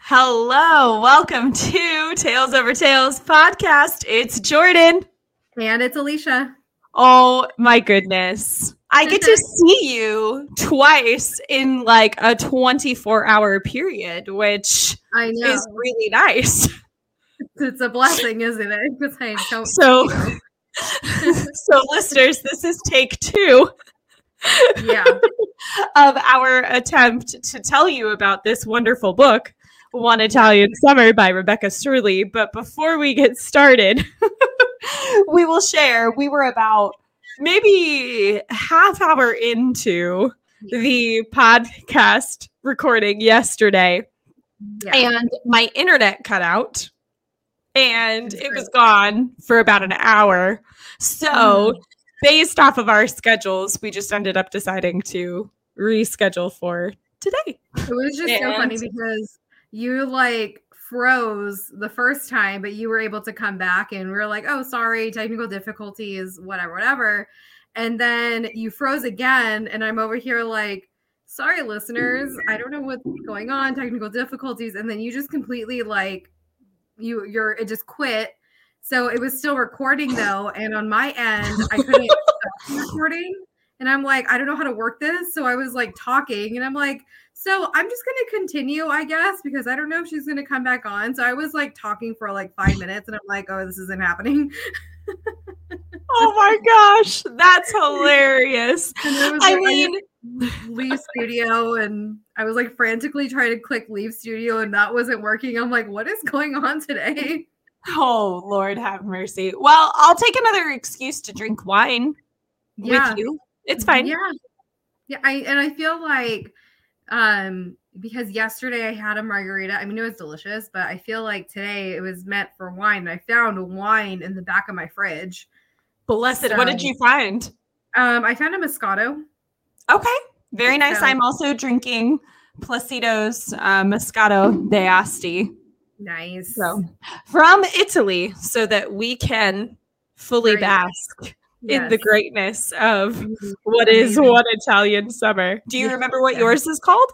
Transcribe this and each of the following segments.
Hello, welcome to Tales Over Tales podcast. It's Jordan. And it's Alicia. Oh my goodness. I get to see you twice in like a 24-hour period, which I know. is really nice. It's a blessing, isn't it? Because I don't So, see so listeners, this is take 2. Yeah. Of our attempt to tell you about this wonderful book, One Italian Summer by Rebecca Surley. But before we get started, we will share, we were about maybe half hour into the podcast recording yesterday, and my internet cut out, and it was gone for about an hour. So based off of our schedules, we just ended up deciding to reschedule for today. It was just so funny because you like froze the first time, but you were able to come back and we were like, oh, sorry, technical difficulties, whatever. And then you froze again. And I'm over here like, sorry, listeners, I don't know what's going on, technical difficulties. And then you just completely like, it just quit. So it was still recording though. And on my end, I couldn't stop recording. And I'm like, I don't know how to work this. So I was like talking and I'm like, so I'm just going to continue, I guess, because I don't know if she's going to come back on. So I was like talking for like 5 minutes and I'm like, oh, this isn't happening. Oh my gosh. That's hilarious. I mean, leave studio, and I was like frantically trying to click leave studio and that wasn't working. I'm like, what is going on today? Oh, Lord have mercy. Well, I'll take another excuse to drink wine with you. It's fine. Yeah. I feel like because yesterday I had a margarita. I mean, it was delicious, but I feel like today it was meant for wine. I found wine in the back of my fridge. Blessed. So, what did you find? I found a Moscato. Okay. Very nice. So, I'm also drinking Placido's Moscato d'Asti. Nice. So, from Italy, so that we can fully bask in the greatness of what is One Italian Summer. Do you remember what yours is called?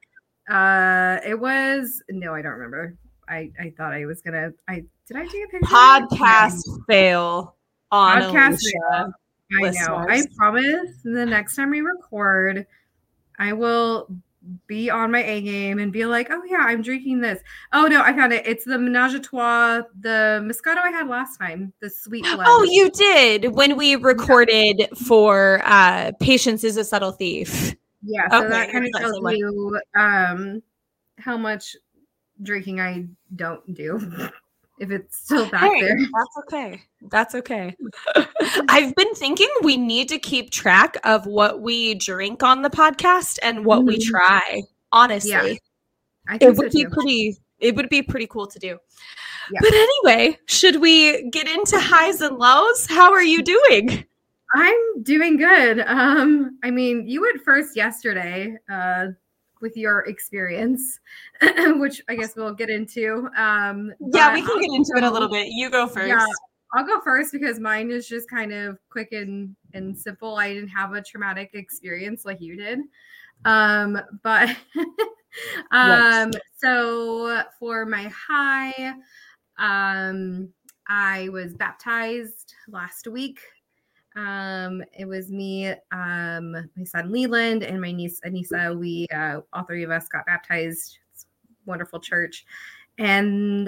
It was, no, I don't remember. I thought I was gonna, did I take a picture? Podcast fail on Podcast Alicia. I know. I promise the next time we record, I will be on my A game and be like, oh yeah, I'm drinking this. Oh no, I found it. It's the Menage a Trois, the Moscato I had last time, the sweet blend. Oh, you did when we recorded for Patience is a Subtle Thief. Yeah, so that kind of tells you how much drinking I don't do. If it's still back there. That's okay. I've been thinking we need to keep track of what we drink on the podcast and what we try. Honestly, I think it would be pretty cool to do. Yeah. But anyway, should we get into highs and lows? How are you doing? I'm doing good. I mean, you went first yesterday with your experience, which I guess we'll get into. Yeah, we can get into it a little bit. You go first. Yeah, I'll go first because mine is just kind of quick and simple. I didn't have a traumatic experience like you did. But so for my high, I was baptized last week. It was me, my son Leland, and my niece Anissa. We all three of us got baptized. It's a wonderful church. And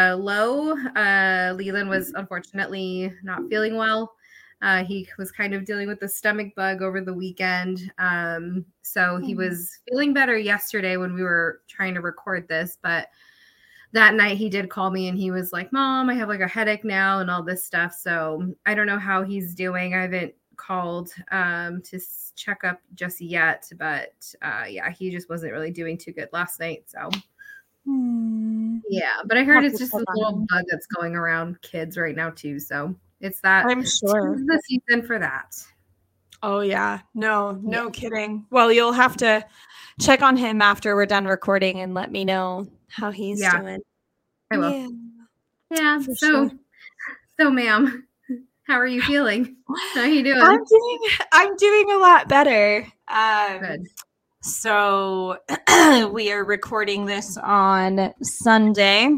Leland was unfortunately not feeling well. He was kind of dealing with a stomach bug over the weekend. So he was feeling better yesterday when we were trying to record this, but that night he did call me and he was like, Mom, I have like a headache now and all this stuff. So I don't know how he's doing. I haven't called to check up just yet, but yeah, he just wasn't really doing too good last night. So yeah, but I heard it's just a little bug that's going around kids right now too. So it's that. I'm sure it's the season for that. Oh yeah. No kidding. Well, you'll have to check on him after we're done recording and let me know how he's doing. I will. Yeah. So ma'am, how are you feeling? How are you doing? I'm doing a lot better. Good. So we are recording this on Sunday.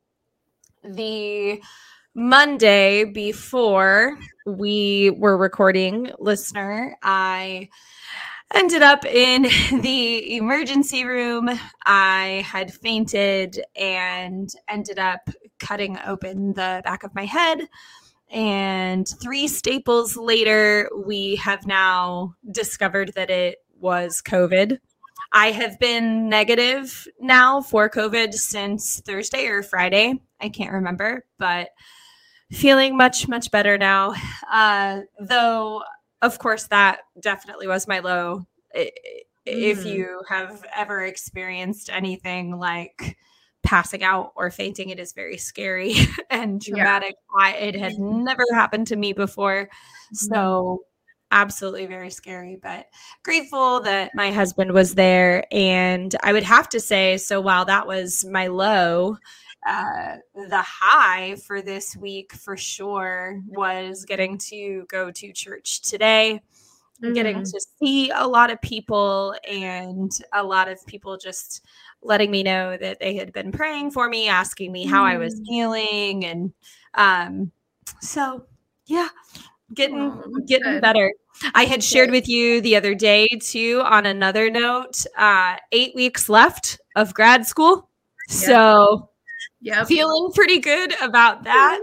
The Monday before we were recording, listener, I ended up in the emergency room. I had fainted and ended up cutting open the back of my head. And 3 staples later, we have now discovered that it was COVID. I have been negative now for COVID since Thursday or Friday. I can't remember, but feeling much, much better now. Though, of course, that definitely was my low. If you have ever experienced anything like passing out or fainting, it is very scary and traumatic. It had never happened to me before. So absolutely very scary, but grateful that my husband was there. And I would have to say, so while that was my low, the high for this week for sure was getting to go to church today, getting to see a lot of people, and a lot of people just letting me know that they had been praying for me, asking me how I was feeling. And so, yeah, getting better. I had shared with you the other day too, on another note, 8 weeks left of grad school. So feeling pretty good about that.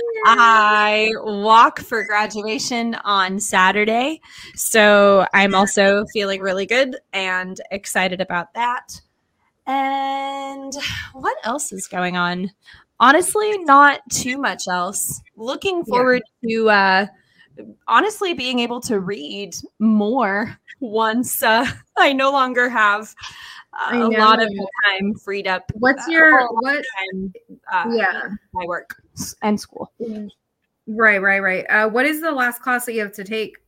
I walk for graduation on Saturday. So I'm also feeling really good and excited about that. And what else is going on? Honestly, not too much else. Looking forward to honestly being able to read more once I no longer have a lot of time freed up. What's your my work and school? Right. What is the last class that you have to take?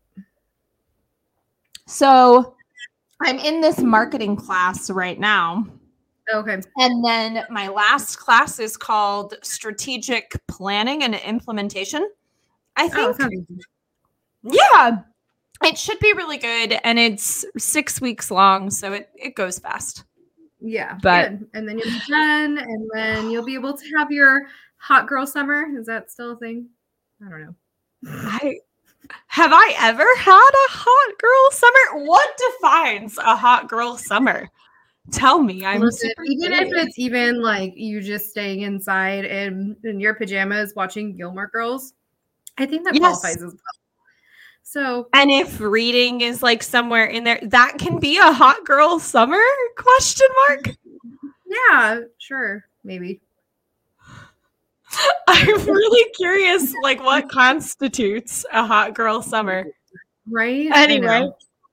So I'm in this marketing class right now. Okay. And then my last class is called Strategic Planning and Implementation. I think. Yeah, it should be really good. And it's 6 weeks long, so it goes fast. Yeah. But good. And then you'll be done, and then you'll be able to have your hot girl summer. Is that still a thing? I don't know. Have I ever had a hot girl summer? What defines a hot girl summer? Tell me. Even if it's even like you just staying inside in your pajamas watching Gilmore Girls, I think that qualifies as well. So, and if reading is like somewhere in there, that can be a hot girl summer ? Yeah, sure, maybe. I'm really curious, like what constitutes a hot girl summer, right? Anyway.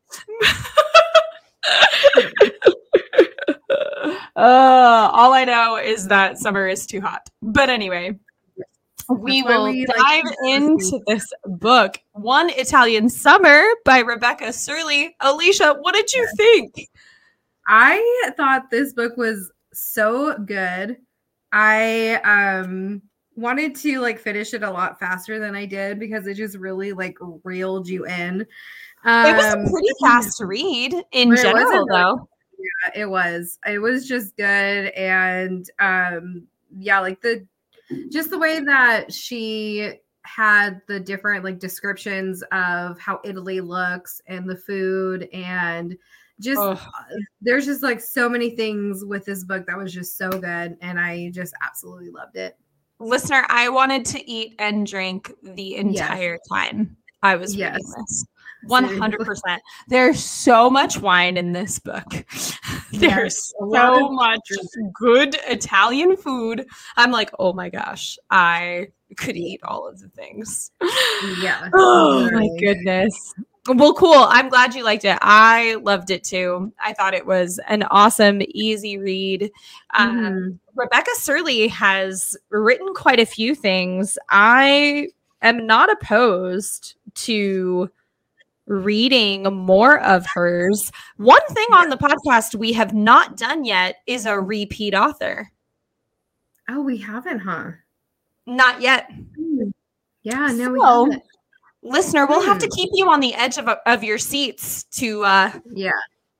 All I know is that summer is too hot. But anyway, we will dive into this book, One Italian Summer by Rebecca Surly. Alicia, what did you think? I thought this book was so good. I wanted to like finish it a lot faster than I did because it just really like reeled you in. It was a pretty fast read in general, though. Yeah, it was. It was just good, and like the way that she had the different like descriptions of how Italy looks and the food, and just there's just like so many things with this book that was just so good, and I just absolutely loved it. Listener, I wanted to eat and drink the entire time I was reading this. 100%. There's so much wine in this book. There's so much good Italian food. I'm like, oh my gosh, I could eat all of the things. Yeah. Oh my goodness. Well, cool. I'm glad you liked it. I loved it too. I thought it was an awesome, easy read. Rebecca Surly has written quite a few things. I am not opposed to reading more of hers. One thing on the podcast we have not done yet is a repeat author. Oh, we haven't, huh? Not yet. Yeah, no, we haven't. Listener, we'll have to keep you on the edge of your seats to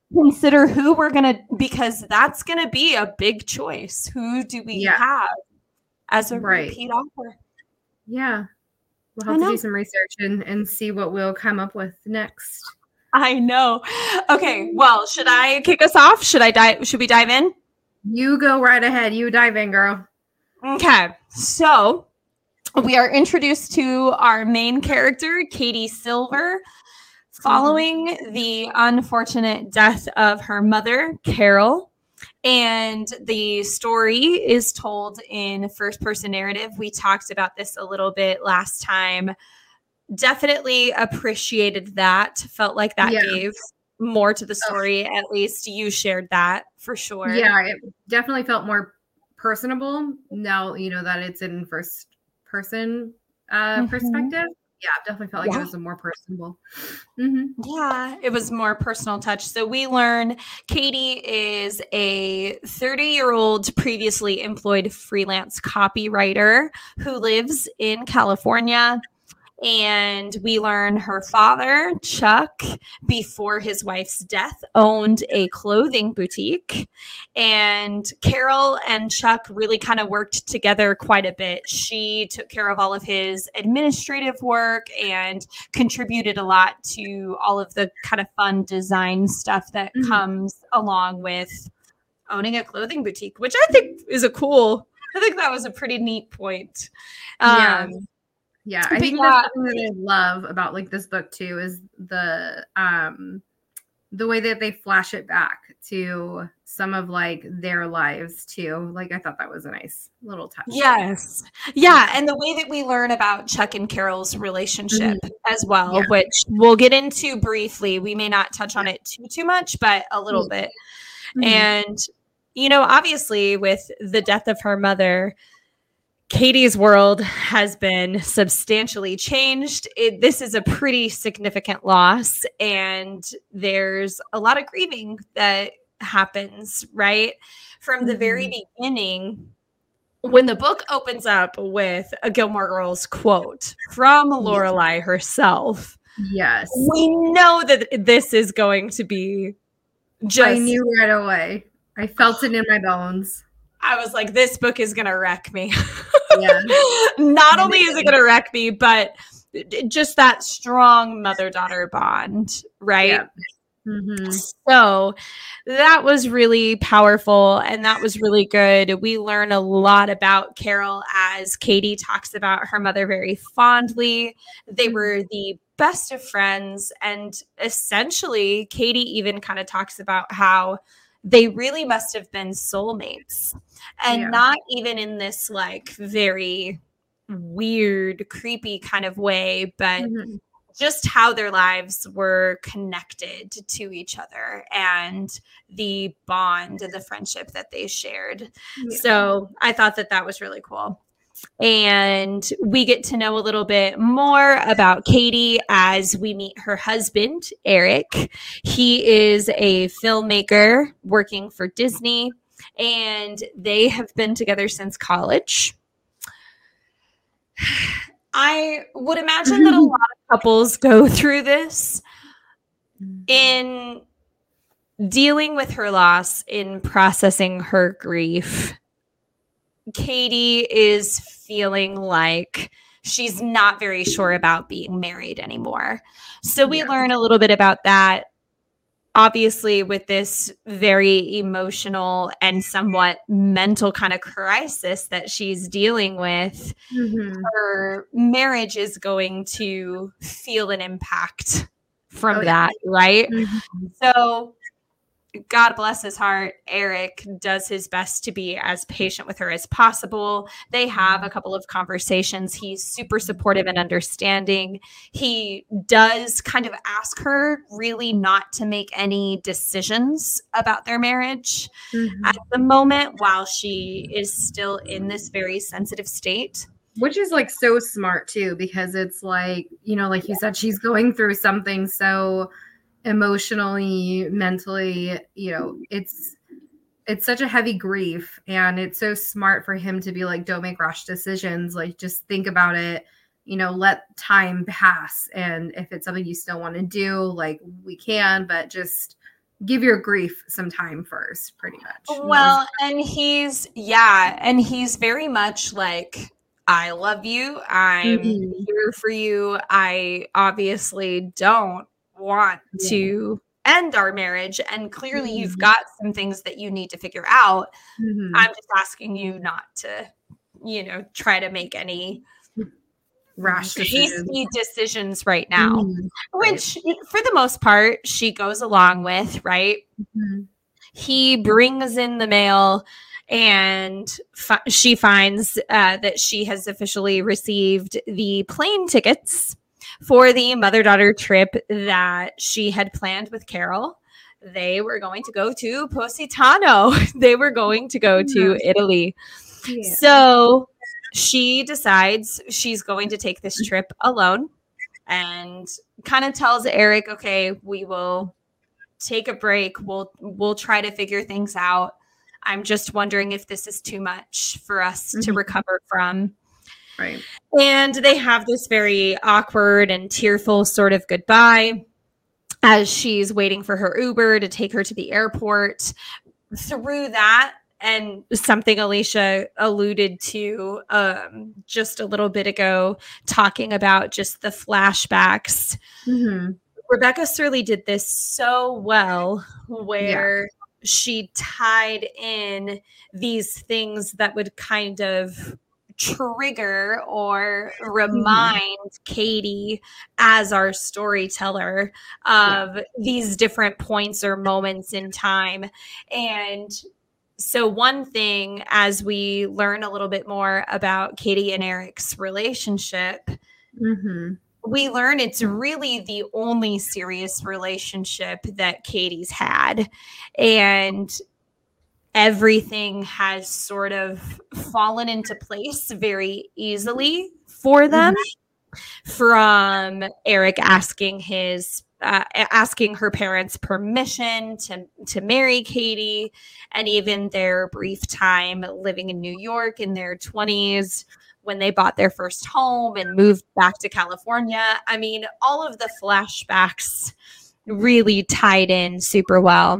consider who we're going to, because that's going to be a big choice. Who do we have as a repeat author? Yeah. We'll have to do some research and see what we'll come up with next. I know. Okay. Well, should I kick us off? Should we dive in? You go right ahead. You dive in, girl. Okay. So we are introduced to our main character, Katie Silver, following the unfortunate death of her mother, Carol. And the story is told in first-person narrative. We talked about this a little bit last time. Definitely appreciated that. Felt like that gave more to the story. At least you shared that for sure. Yeah, it definitely felt more personable now, that it's in first-person perspective. Yeah, it definitely felt like it was a more personable. Yeah, it was more personal touch. So we learn Katie is a 30-year-old previously employed freelance copywriter who lives in California. And we learn her father, Chuck, before his wife's death, owned a clothing boutique. And Carol and Chuck really kind of worked together quite a bit. She took care of all of his administrative work and contributed a lot to all of the kind of fun design stuff that comes along with owning a clothing boutique, which I think I think that was a pretty neat point. Yeah, I think that's something that I love about like this book too is the way that they flash it back to some of like their lives too. Like I thought that was a nice little touch. Yes. Yeah. And the way that we learn about Chuck and Carol's relationship as well, which we'll get into briefly. We may not touch on it too much, but a little bit. And, obviously with the death of her mother, Katie's world has been substantially changed. This is a pretty significant loss, and there's a lot of grieving that happens, right? From the very beginning, when the book opens up with a Gilmore Girls quote from Lorelai herself, we know that this is going to be I knew right away. I felt it in my bones. I was like, this book is going to wreck me. Not only is it going to wreck me, but just that strong mother-daughter bond, right? So that was really powerful and that was really good. We learn a lot about Carol as Katie talks about her mother very fondly. They were the best of friends, and essentially Katie even kind of talks about how they really must have been soulmates, and not even in this like very weird, creepy kind of way, but just how their lives were connected to each other and the bond and the friendship that they shared. So I thought that was really cool. And we get to know a little bit more about Katie as we meet her husband, Eric. He is a filmmaker working for Disney, and they have been together since college. I would imagine that a lot of couples go through this in dealing with her loss, in processing her grief. Katie is feeling like she's not very sure about being married anymore. So we learn a little bit about that. Obviously, with this very emotional and somewhat mental kind of crisis that she's dealing with, her marriage is going to feel an impact from that, right? So God bless his heart, Eric does his best to be as patient with her as possible. They have a couple of conversations. He's super supportive and understanding. He does kind of ask her really not to make any decisions about their marriage at the moment while she is still in this very sensitive state. Which is like so smart too, because it's like, like you said, she's going through something so emotionally, mentally, it's such a heavy grief, and it's so smart for him to be like, don't make rash decisions, like just think about it, let time pass, and if it's something you still want to do, like we can, but just give your grief some time first, pretty much. Well, and he's very much like, I love you. I'm here for you. I obviously don't want to end our marriage. And clearly you've got some things that you need to figure out. I'm just asking you not to, try to make any rash decisions right now, which for the most part, she goes along with, right? He brings in the mail and she finds that she has officially received the plane tickets for the mother-daughter trip that she had planned with Carol. They were going to go to Positano. They were going to go to Italy. Yeah. So she decides she's going to take this trip alone and kind of tells Eric, okay, we will take a break. We'll try to figure things out. I'm just wondering if this is too much for us to recover from. Right. And they have this very awkward and tearful sort of goodbye as she's waiting for her Uber to take her to the airport. Through that, and something Alicia alluded to just a little bit ago, talking about just the flashbacks. Rebecca Serly did this so well, where she tied in these things that would kind of trigger or remind Katie as our storyteller of these different points or moments in time. And so one thing, as we learn a little bit more about Katie and Eric's relationship, we learn it's really the only serious relationship that Katie's had. And everything has sort of fallen into place very easily for them. From Eric asking her parents' permission to marry Katie, and even their brief time living in New York in their 20s when they bought their first home and moved back to California. I mean, all of the flashbacks really tied in super well.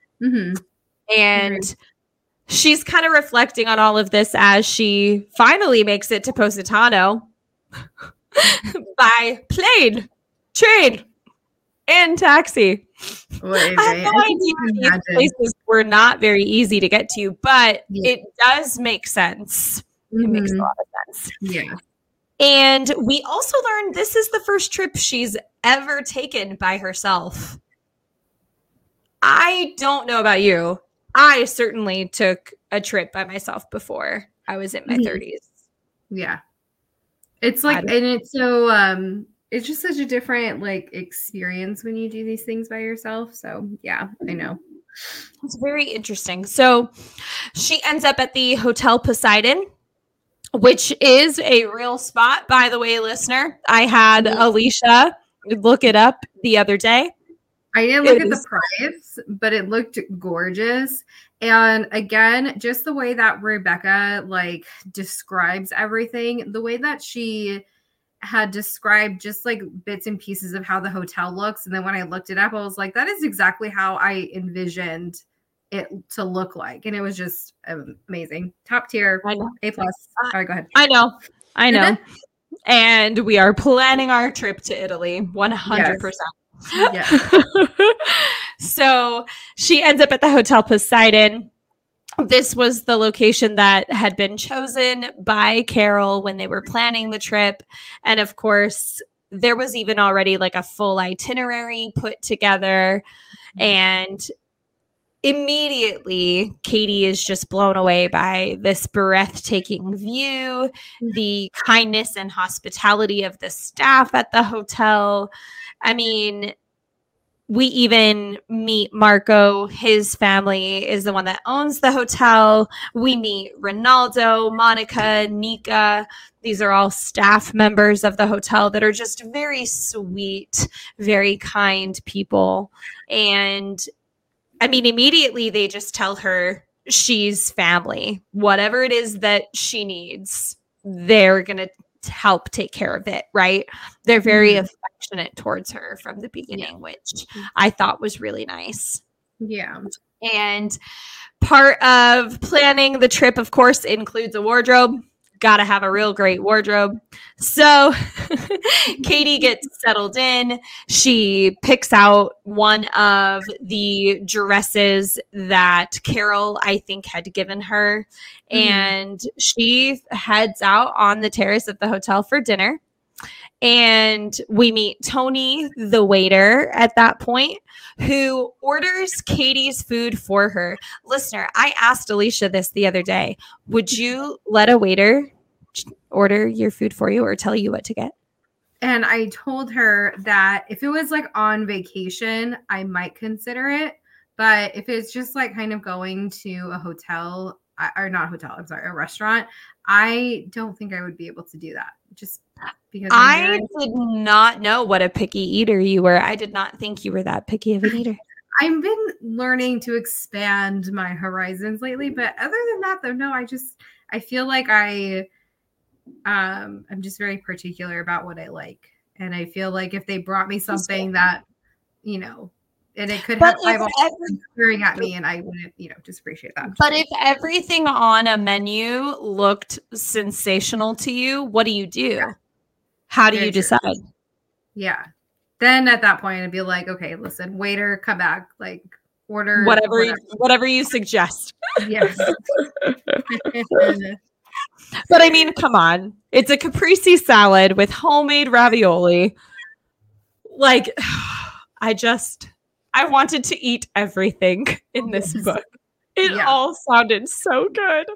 And she's kind of reflecting on all of this as she finally makes it to Positano by plane, train, and taxi. I have no idea these places were not very easy to get to, but it does make sense. It makes a lot of sense. Yeah. And we also learned this is the first trip she's ever taken by herself. I don't know about you. I certainly took a trip by myself before I was in my 30s. Yeah. It's like, and it's so, it's just such a different like experience when you do these things by yourself. So yeah, I know. It's very interesting. So she ends up at the Hotel Poseidon, which is a real spot, by the way, listener. I had Alicia look it up the other day. I didn't look at the price, but it looked gorgeous. And again, just the way that Rebecca like describes everything, the way that she had described just like bits and pieces of how the hotel looks. And then when I looked it up, I was like, that is exactly how I envisioned it to look like. And it was just amazing. Top tier, A+. All right, go ahead. I know. And we are planning our trip to Italy 100%. Yeah. So she ends up at the Hotel Poseidon. This was the location that had been chosen by Carol when they were planning the trip. And of course, there was even already like a full itinerary put together. And immediately, Katie is just blown away by this breathtaking view, the kindness and hospitality of the staff at the hotel. I mean, we even meet Marco. His family is the one that owns the hotel. We meet Ronaldo, Monica, Nika. These are all staff members of the hotel that are just very sweet, very kind people. And I mean, immediately they just tell her she's family. Whatever it is that she needs, they're going to help take care of it, right? They're very affectionate towards her from the beginning, which I thought was really nice. Yeah. And part of planning the trip, of course, includes a wardrobe. Got to have a real great wardrobe. So Katie gets settled in. She picks out one of the dresses that Carol, I think, had given her. And she heads out on the terrace of the hotel for dinner. And we meet Tony, the waiter, at that point, who orders Katie's food for her. Listener, I asked Alicia this the other day. Would you let a waiter order your food for you or tell you what to get? And I told her that if it was like on vacation, I might consider it. But if it's just like kind of going to a hotel, or not hotel, I'm sorry, a restaurant, I don't think I would be able to do that. Just because I did not know what a picky eater you were. I did not think you were that picky of an eater. I've been learning to expand my horizons lately, but other than that, though, no, I feel like I'm just very particular about what I like. And I feel like if they brought me something that, you know, and it could have eyeballs staring at me and I wouldn't, just appreciate that. But if everything on a menu looked sensational to you, what do you do? Yeah. How do you decide? Yeah. Then at that point, I'd be like, okay, listen, waiter, come back, like order whatever you suggest. Yes. But I mean, come on. It's a caprese salad with homemade ravioli. Like, I wanted to eat everything in this book. It all sounded so good.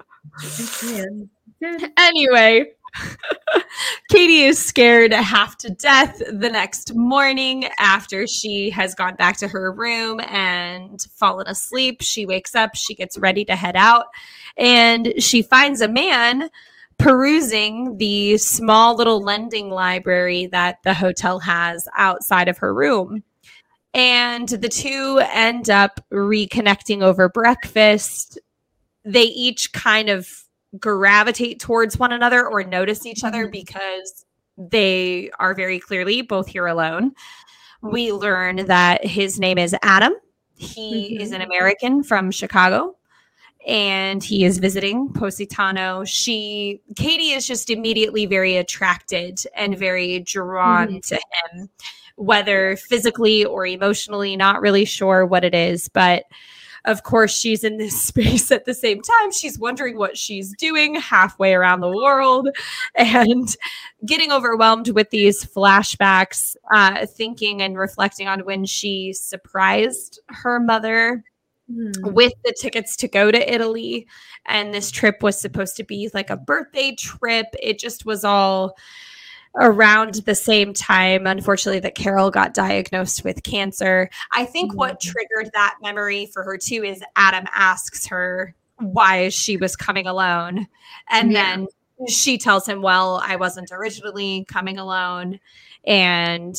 Anyway, Katie is scared half to death the next morning after she has gone back to her room and fallen asleep. She wakes up, she gets ready to head out, and she finds a man perusing the small little lending library that the hotel has outside of her room. And the two end up reconnecting over breakfast. They each kind of gravitate towards one another or notice each other because they are very clearly both here alone. We learn that his name is Adam. He is an American from Chicago, and he is visiting Positano. Katie is just immediately very attracted and very drawn to him, whether physically or emotionally, not really sure what it is, but of course, she's in this space at the same time. She's wondering what she's doing halfway around the world and getting overwhelmed with these flashbacks, thinking and reflecting on when she surprised her mother with the tickets to go to Italy. And this trip was supposed to be like a birthday trip. It just was all around the same time, unfortunately, that Carol got diagnosed with cancer. I think what triggered that memory for her too is Adam asks her why she was coming alone. And then she tells him, well, I wasn't originally coming alone. And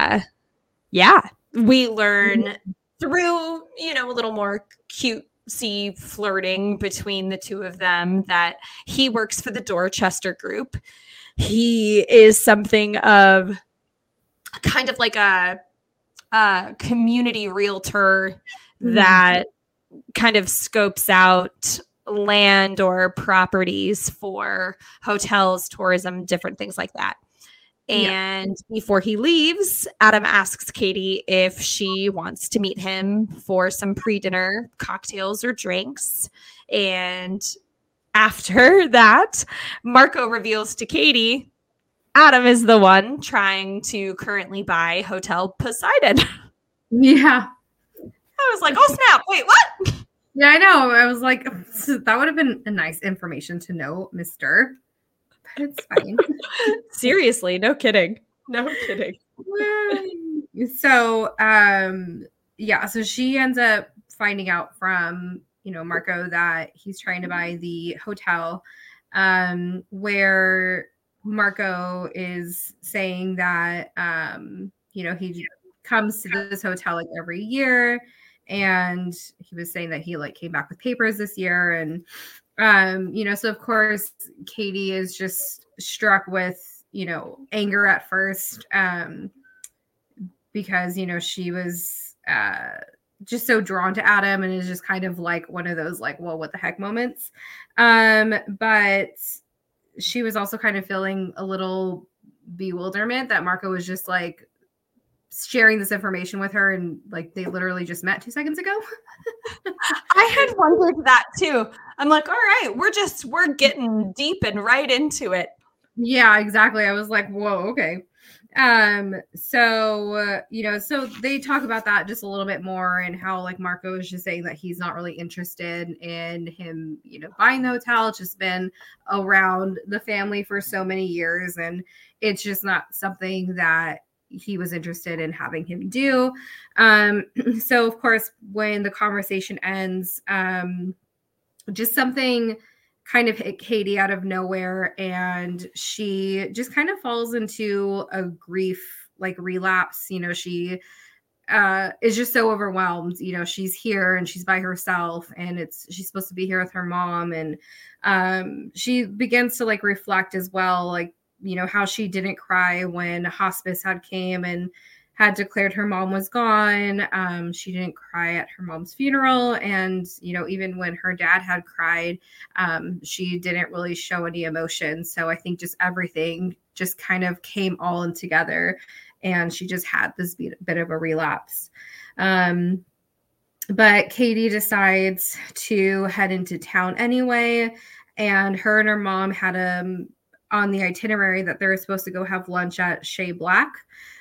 we learn through, a little more cutesy flirting between the two of them that he works for the Dorchester Group. He is something of kind of like a community realtor that kind of scopes out land or properties for hotels, tourism, different things like that. And before he leaves, Adam asks Katie if she wants to meet him for some pre-dinner cocktails or drinks. And after that, Marco reveals to Katie, Adam is the one trying to currently buy Hotel Poseidon. Yeah. I was like, oh, snap. Wait, what? Yeah, I know. I was like, that would have been a nice information to know, mister. But it's fine. Seriously, no kidding. No kidding. So, so she ends up finding out from Marco that he's trying to buy the hotel, where Marco is saying that, he comes to this hotel like every year. And he was saying that he came back with papers this year. And, so of course, Katie is just struck with, anger at first, because, she was, just so drawn to Adam and is just kind of like one of those like, well, what the heck moments. But she was also kind of feeling a little bewilderment that Marco was just like sharing this information with her, and like they literally just met 2 seconds ago. I had wondered that too. I'm like, all right, we're getting deep and right into it. Yeah, exactly. I was like, whoa, okay. So they talk about that just a little bit more, and how like Marco is just saying that he's not really interested in him, buying the hotel. It's just been around the family for so many years, and it's just not something that he was interested in having him do. So of course, when the conversation ends, just something kind of hit Katie out of nowhere, and she just kind of falls into a grief like relapse. She is just so overwhelmed. She's here and she's by herself, and she's supposed to be here with her mom, and she begins to like reflect as well, like how she didn't cry when hospice had came and had declared her mom was gone. She didn't cry at her mom's funeral. And, even when her dad had cried, she didn't really show any emotion. So I think just everything just kind of came all in together, and she just had this bit of a relapse. But Katie decides to head into town anyway. And her and her mom had on the itinerary that they were supposed to go have lunch at Shea Black.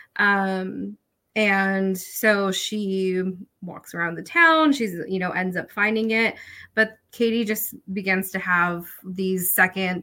And so she walks around the town. She's, ends up finding it. But Katie just begins to have these second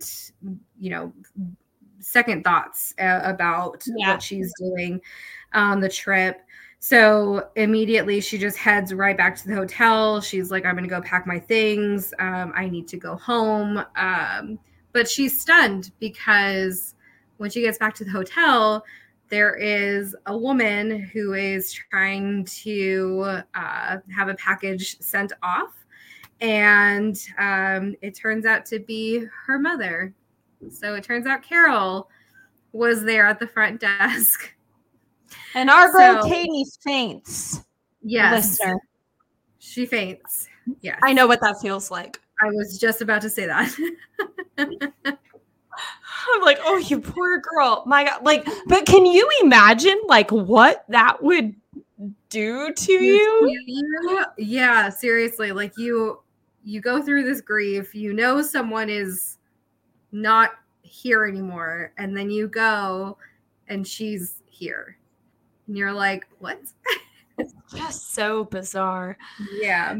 thoughts about what she's doing on the trip. So immediately she just heads right back to the hotel. She's like, I'm going to go pack my things. I need to go home. But she's stunned because when she gets back to the hotel, there is a woman who is trying to have a package sent off. And it turns out to be her mother. So it turns out Carol was there at the front desk. And our girl Katie faints. Yes. Listener. She faints. Yes. I know what that feels like. I was just about to say that. I'm like, oh, you poor girl. My God. Like, but can you imagine like what that would do to you? Yeah, seriously. Like you go through this grief, someone is not here anymore, and then you go and she's here. And you're like, what? It's just so bizarre. Yeah.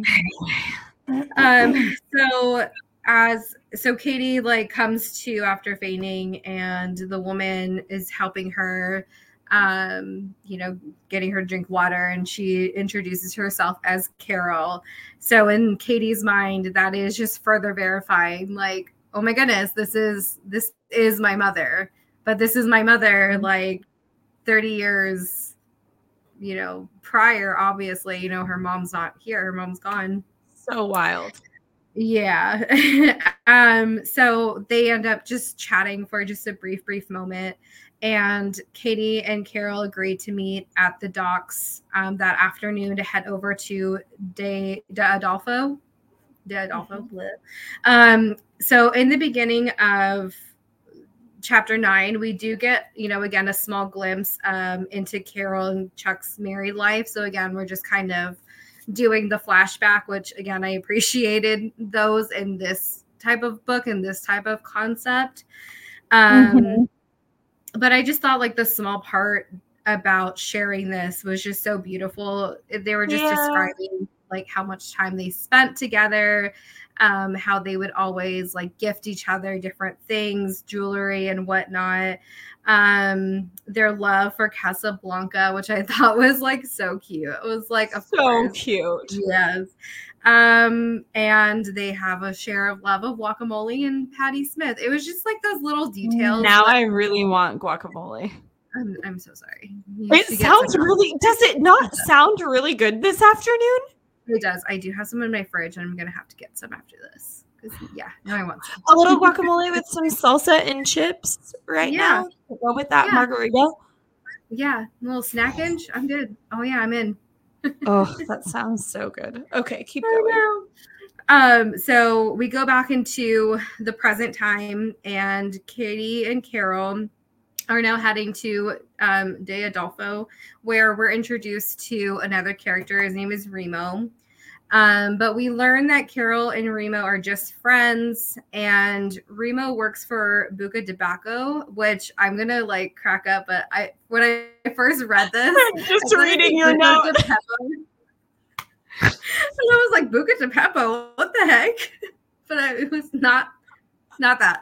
So Katie like comes to after fainting, and the woman is helping her, getting her to drink water, and she introduces herself as Carol. So in Katie's mind, that is just further verifying, like, oh my goodness, this is my mother. But this is my mother like 30 years, prior. Obviously, her mom's not here. Her mom's gone. So wild. Yeah. So they end up just chatting for just a brief moment. And Katie and Carol agreed to meet at the docks that afternoon to head over to De Adolfo. Mm-hmm. So in the beginning of chapter 9, we do get, again, a small glimpse into Carol and Chuck's married life. So again, we're just kind of doing the flashback, which again, I appreciated those in this type of book and this type of concept. But I just thought like the small part about sharing this was just so beautiful. They were just describing like how much time they spent together, how they would always like gift each other different things, jewelry and whatnot. Their love for Casablanca, which I thought was like so cute. It was like so cute. Yes. And they have a share of love of guacamole and Patti Smith. It was just like those little details. Now I really want guacamole. I'm so sorry. It sounds really, does it not sound really good this afternoon? It does. I do have some in my fridge, and I'm going to have to get some after this. Yeah, no, I want some. A little guacamole with some salsa and chips now. Go with that margarita. Yeah, a little snackage. I'm good. Oh, yeah, I'm in. Oh, that sounds so good. Okay, keep going. So we go back into the present time, and Katie and Carol are now heading to De Adolfo, where we're introduced to another character. His name is Remo. But we learn that Carol and Remo are just friends, and Remo works for Buca di Bacco, which I'm gonna like crack up. But when I first read this, just reading your note, and I was like, Buca di Beppo, what the heck? But it was not that.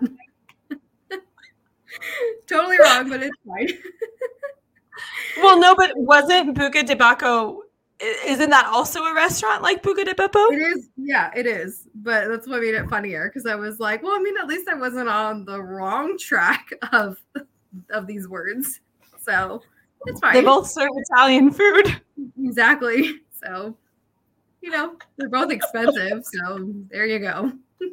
Totally wrong, but it's fine. Well, no, but wasn't Buca di Bacco? Isn't that also a restaurant like Buca di Beppo? It is. Yeah, it is. But that's what made it funnier, because I was like, well, I mean, at least I wasn't on the wrong track of these words. So it's fine. They both serve Italian food. Exactly. So, you know, they're both expensive. So there you go.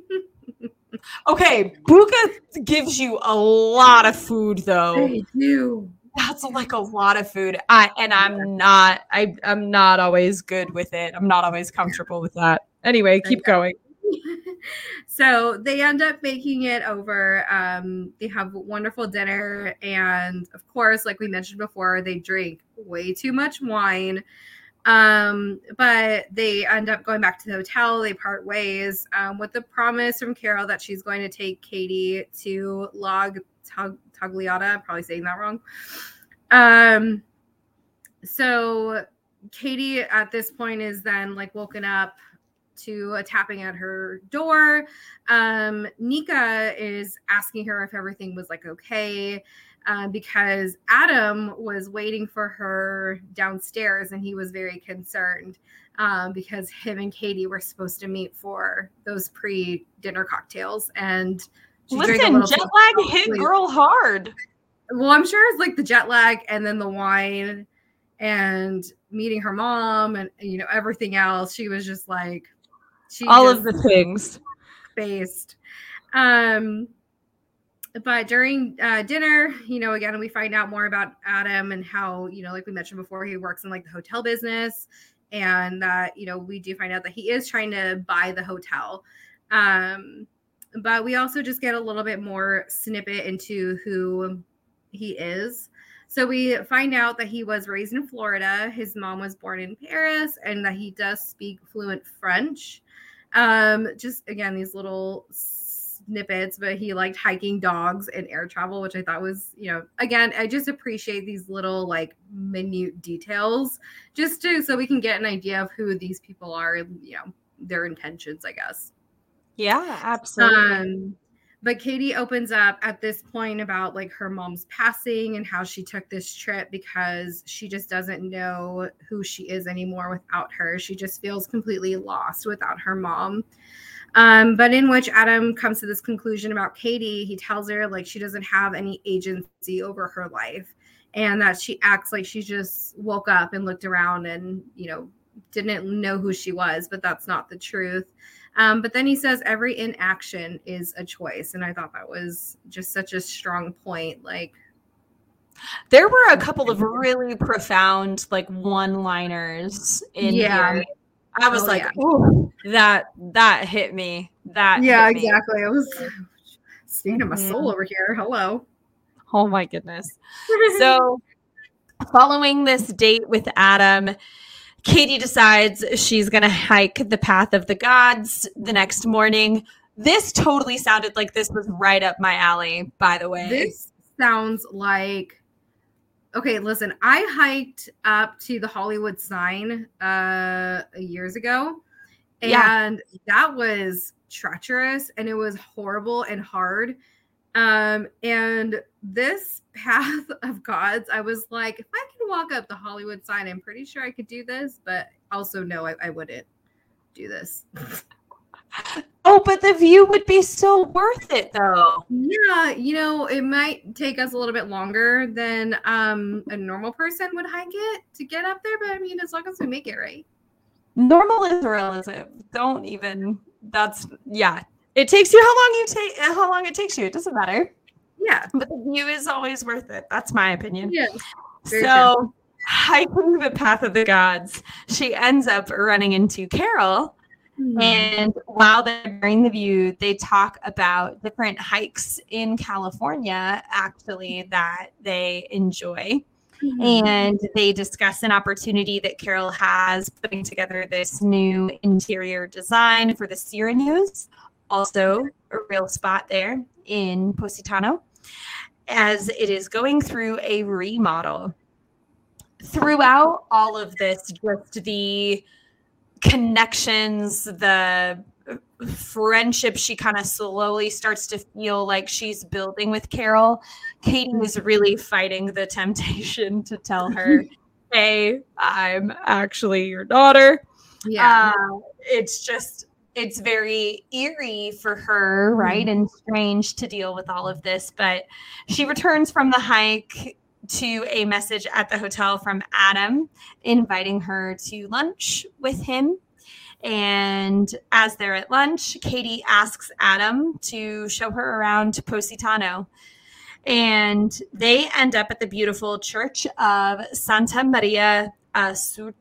Okay, Buca gives you a lot of food, though. They do. That's like a lot of food. I'm not always good with it. I'm not always comfortable with that. Anyway, keep going. So they end up making it over. They have a wonderful dinner. And of course, like we mentioned before, they drink way too much wine. But they end up going back to the hotel. They part ways with the promise from Carol that she's going to take Katie to Log Tagliata. I'm probably saying that wrong. So Katie at this point is then like woken up to a tapping at her door. Nika is asking her if everything was like okay, because Adam was waiting for her downstairs, and he was very concerned because him and Katie were supposed to meet for those pre-dinner cocktails. And listen, jet lag hit girl hard. Well, I'm sure it's like the jet lag and then the wine and meeting her mom and, you know, everything else. She was just like, all of the things faced. But during dinner, you know, again, we find out more about Adam and how, you know, like we mentioned before, he works in like the hotel business, and that, you know, we do find out that he is trying to buy the hotel. But we also just get a little bit more snippet into who he is. So we find out that he was raised in Florida. His mom was born in Paris, and that he does speak fluent French. Just again, these little snippets, but he liked hiking dogs and air travel, which I thought was, you know, again, I just appreciate these little like minute details just so we can get an idea of who these people are and, you know, their intentions, I guess. Yeah, absolutely. But Katie opens up at this point about like her mom's passing and how she took this trip because she just doesn't know who she is anymore without her. She just feels completely lost without her mom. But in which Adam comes to this conclusion about Katie. He tells her like she doesn't have any agency over her life, and that she acts like she just woke up and looked around and, you know, didn't know who she was, but that's not the truth. But then he says every inaction is a choice. And I thought that was just such a strong point. Like, there were a couple of really profound, like, one-liners in here. I was ooh, that hit me. Exactly. It was stinging in my soul over here. Hello. Oh my goodness. So following this date with Adam, Katie decides she's going to hike the Path of the Gods the next morning. This totally sounded like this was right up my alley, by the way. This sounds like, okay, listen, I hiked up to the Hollywood sign years ago, and that was treacherous, and it was horrible and hard. And this Path of Gods, I was like, if I can walk up the Hollywood sign, I'm pretty sure I could do this, but also no, I wouldn't do this. Oh, but the view would be so worth it, though. Yeah, you know, it might take us a little bit longer than a normal person would hike it to get up there, but I mean, as long as we make it, right? Normal is relative. Don't even. That's It takes you how long it takes you. It doesn't matter. Yeah, but the view is always worth it. That's my opinion. Yeah. So hiking the path of the gods, she ends up running into Carol. And while they're during the view, they talk about different hikes in California, actually, that they enjoy. And they discuss an opportunity that Carol has putting together this new interior design for the Sierra News, also a real spot there in Positano, as it is going through a remodel. Throughout all of this, just the connections, the friendship she kind of slowly starts to feel like she's building with Carol. Katie is really fighting the temptation to tell her, hey, I'm actually your daughter. Yeah. It's very eerie for her, right? And strange to deal with all of this. But she returns from the hike to a message at the hotel from Adam inviting her to lunch with him. And as they're at lunch, Katie asks Adam to show her around Positano. And they end up at the beautiful church of Santa Maria Assurda.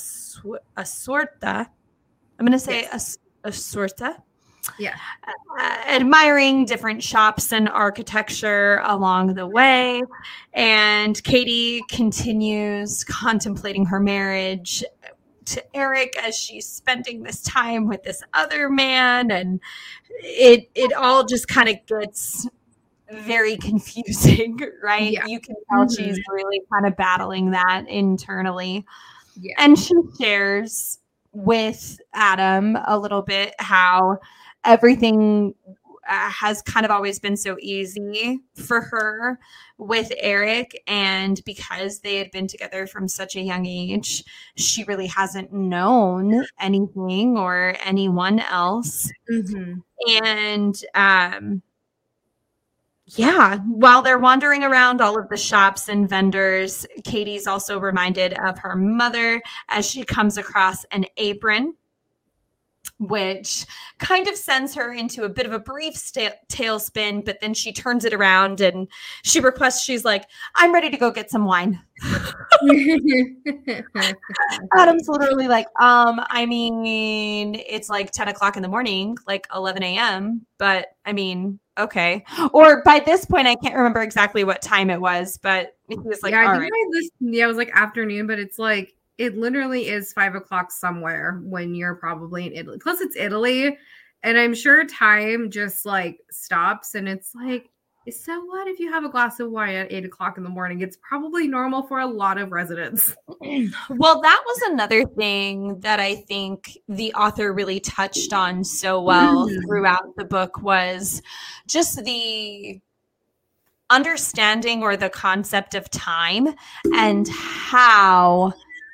I'm going to say Assurda. Yeah. Admiring different shops and architecture along the way. And Katie continues contemplating her marriage to Eric as she's spending this time with this other man. And it all just kind of gets very confusing, right? Yeah. You can tell she's really kind of battling that internally. Yeah. And she shares with Adam a little bit how everything has kind of always been so easy for her with Eric. And because they had been together from such a young age, she really hasn't known anything or anyone else. And while they're wandering around all of the shops and vendors, Katie's also reminded of her mother as she comes across an apron, which kind of sends her into a bit of a brief tailspin, but then she turns it around and she requests, she's like, I'm ready to go get some wine. Adam's literally like, I mean, it's like 10 o'clock in the morning, like 11 a.m., but I mean, okay. Or by this point, I can't remember exactly what time it was, but he was like, all right. It was like afternoon, but it's like, it literally is 5 o'clock somewhere when you're probably in Italy. Plus it's Italy. And I'm sure time just like stops. And it's like, so what if you have a glass of wine at 8 o'clock in the morning? It's probably normal for a lot of residents. Well, that was another thing that I think the author really touched on so well throughout the book was just the understanding or the concept of time and how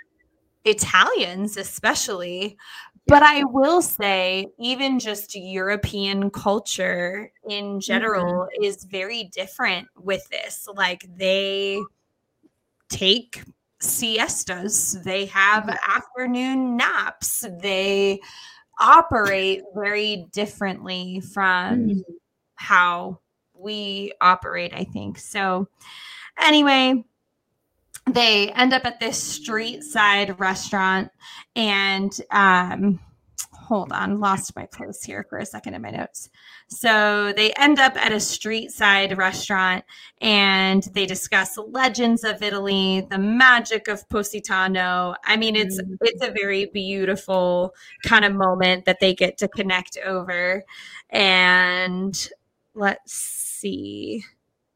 Italians especially, but I will say even just European culture in general is very different with this. Like they take siestas, they have afternoon naps, they operate very differently from how we operate, I think. So anyway, they end up at this street side restaurant and hold on, lost my place here for a second in my notes. So they end up at a street side restaurant and they discuss legends of Italy, the magic of Positano. I mean, it's a very beautiful kind of moment that they get to connect over. And let's see.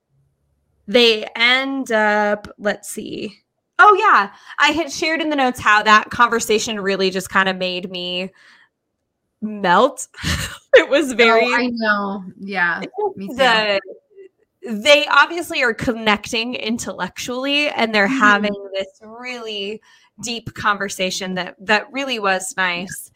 They end up, Oh, yeah. I had shared in the notes how that conversation really just kind of made me melt. It was very... Oh, I know. Yeah. Me too. They obviously are connecting intellectually and they're having this really deep conversation that really was nice.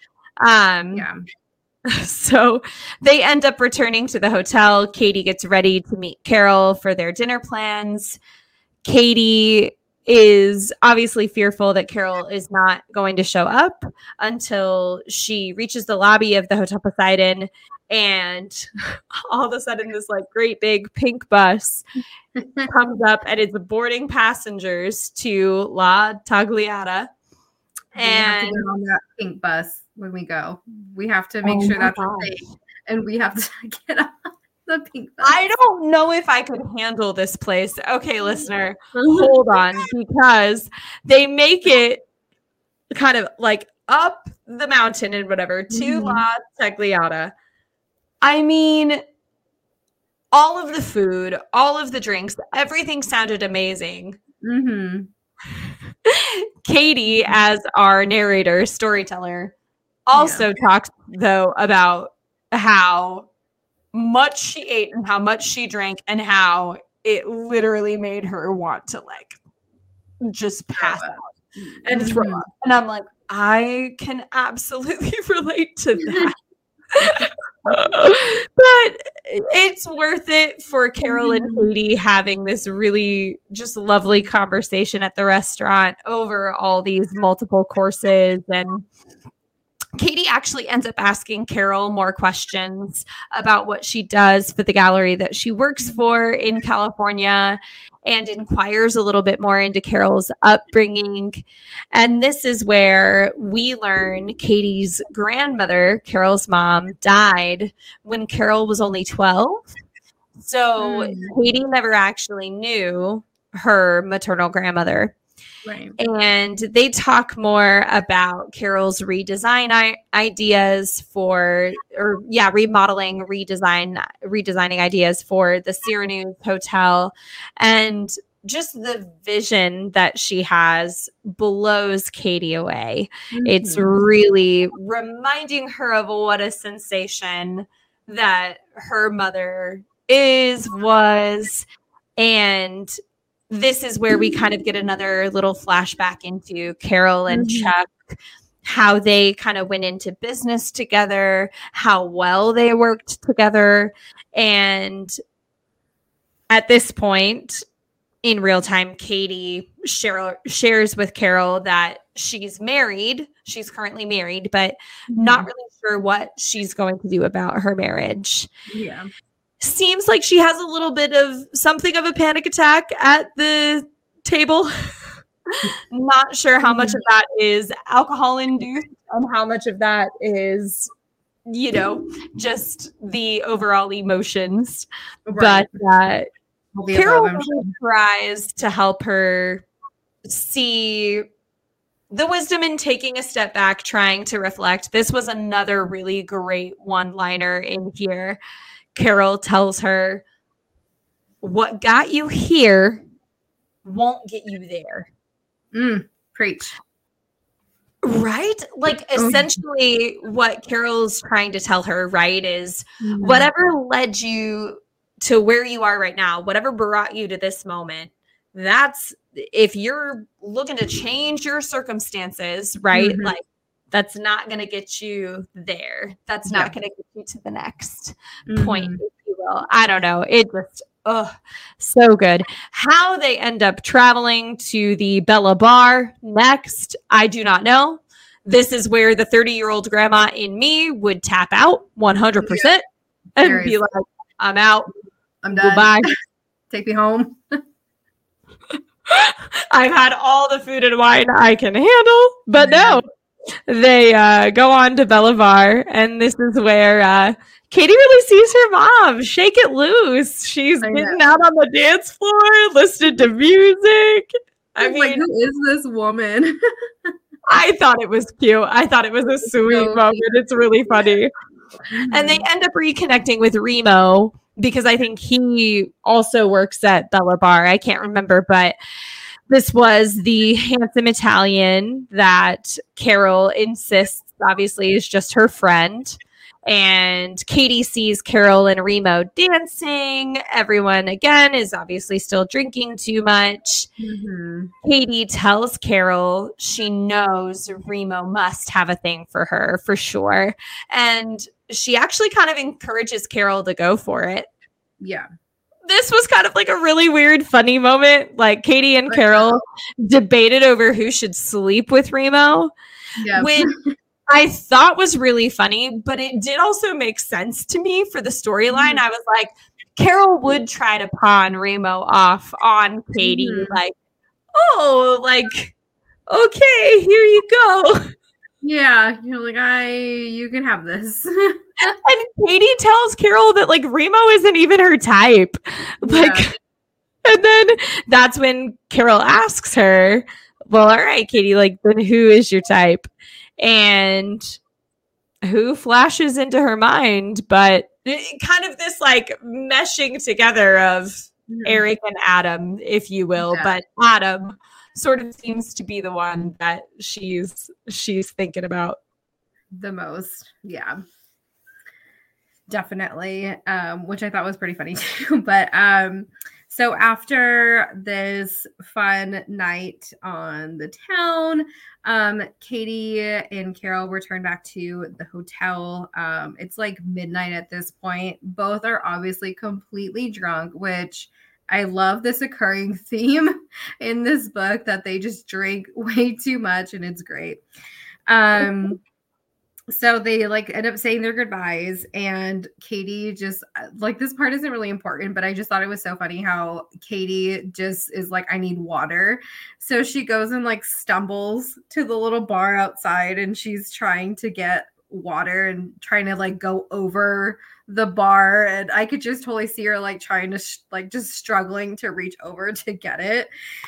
So they end up returning to the hotel. Katie gets ready to meet Carol for their dinner plans. Katie is obviously fearful that Carol is not going to show up until she reaches the lobby of the Hotel Poseidon and all of a sudden this like great big pink bus comes up and it's boarding passengers to La Tagliata. We have to get on that pink bus when we go. We have to make sure that's safe, and we have to get on the pink bus. I don't know if I could handle this place. Okay, listener, hold on, because they make it kind of like up the mountain and whatever to La Tagliata. I mean, all of the food, all of the drinks, everything sounded amazing. Katie, as our narrator, storyteller, also talks, though, about how much she ate and how much she drank and how it literally made her want to, like, just pass out and throw up. And I'm like, I can absolutely relate to that. But it's worth it for Carol and Katie having this really just lovely conversation at the restaurant over all these multiple courses. And Katie actually ends up asking Carol more questions about what she does for the gallery that she works for in California, and inquires a little bit more into Carol's upbringing. And this is where we learn Katie's grandmother, Carol's mom, died when Carol was only 12. So Katie never actually knew her maternal grandmother. Right. And they talk more about Carol's redesign ideas redesigning ideas for the Cyrano Hotel, and just the vision that she has blows Katie away. It's really reminding her of what a sensation that her mother was, and this is where we kind of get another little flashback into Carol and Chuck, how they kind of went into business together, how well they worked together. And at this point in real time, Katie shares with Carol that she's married. She's currently married, but not really sure what she's going to do about her marriage. Yeah. Seems like she has a little bit of something of a panic attack at the table. Not sure how much of that is alcohol induced and how much of that is, just the overall emotions. Right. But Carol really tries to help her see the wisdom in taking a step back, trying to reflect. This was another really great one-liner in here. Carol tells her, what got you here won't get you there. Preach. Right? Like, essentially what Carol's trying to tell her, right, is whatever led you to where you are right now, whatever brought you to this moment, that's, if you're looking to change your circumstances, right, like, that's not going to get you there. That's not going to get you to the next point, if you will. I don't know. It just, so good. How they end up traveling to the Bella Bar next, I do not know. This is where the 30-year-old grandma in me would tap out 100% and be like, I'm out. I'm done. Goodbye. Take me home. I've had all the food and wine I can handle, but no. They go on to Bella Bar, and this is where Katie really sees her mom shake it loose. She's getting out on the dance floor, listening to music. I mean, like, who is this woman? I thought it was cute. I thought it was a sweet moment. It's really funny. And they end up reconnecting with Remo because I think he also works at Bella Bar. I can't remember, but this was the handsome Italian that Carol insists, obviously, is just her friend. And Katie sees Carol and Remo dancing. Everyone, again, is obviously still drinking too much. Katie tells Carol she knows Remo must have a thing for her, for sure. And she actually kind of encourages Carol to go for it. Yeah. This was kind of like a really weird, funny moment. Like, Katie and Carol debated over who should sleep with Remo. Yeah. I thought was really funny, but it did also make sense to me for the storyline. I was like, Carol would try to pawn Remo off on Katie, like, oh, like, okay, here you go. Yeah, you're like, you can have this. And Katie tells Carol that like Remo isn't even her type. Like, yeah. And then that's when Carol asks her, well, all right, Katie, like, then who is your type? And who flashes into her mind, but kind of this like meshing together of Eric and Adam, if you will. Yeah. But Adam sort of seems to be the one that she's thinking about the most. Yeah. Definitely. Which I thought was pretty funny too. But so after this fun night on the town, Katie and Carol return back to the hotel. It's like midnight at this point. Both are obviously completely drunk, which I love this occurring theme in this book, that they just drink way too much, and it's great. So they like end up saying their goodbyes, and Katie just like, this part isn't really important, but I just thought it was so funny how Katie just is like, I need water. So she goes and like stumbles to the little bar outside, and she's trying to get water and trying to like go over the bar. And I could just totally see her like trying to like just struggling to reach over to get it.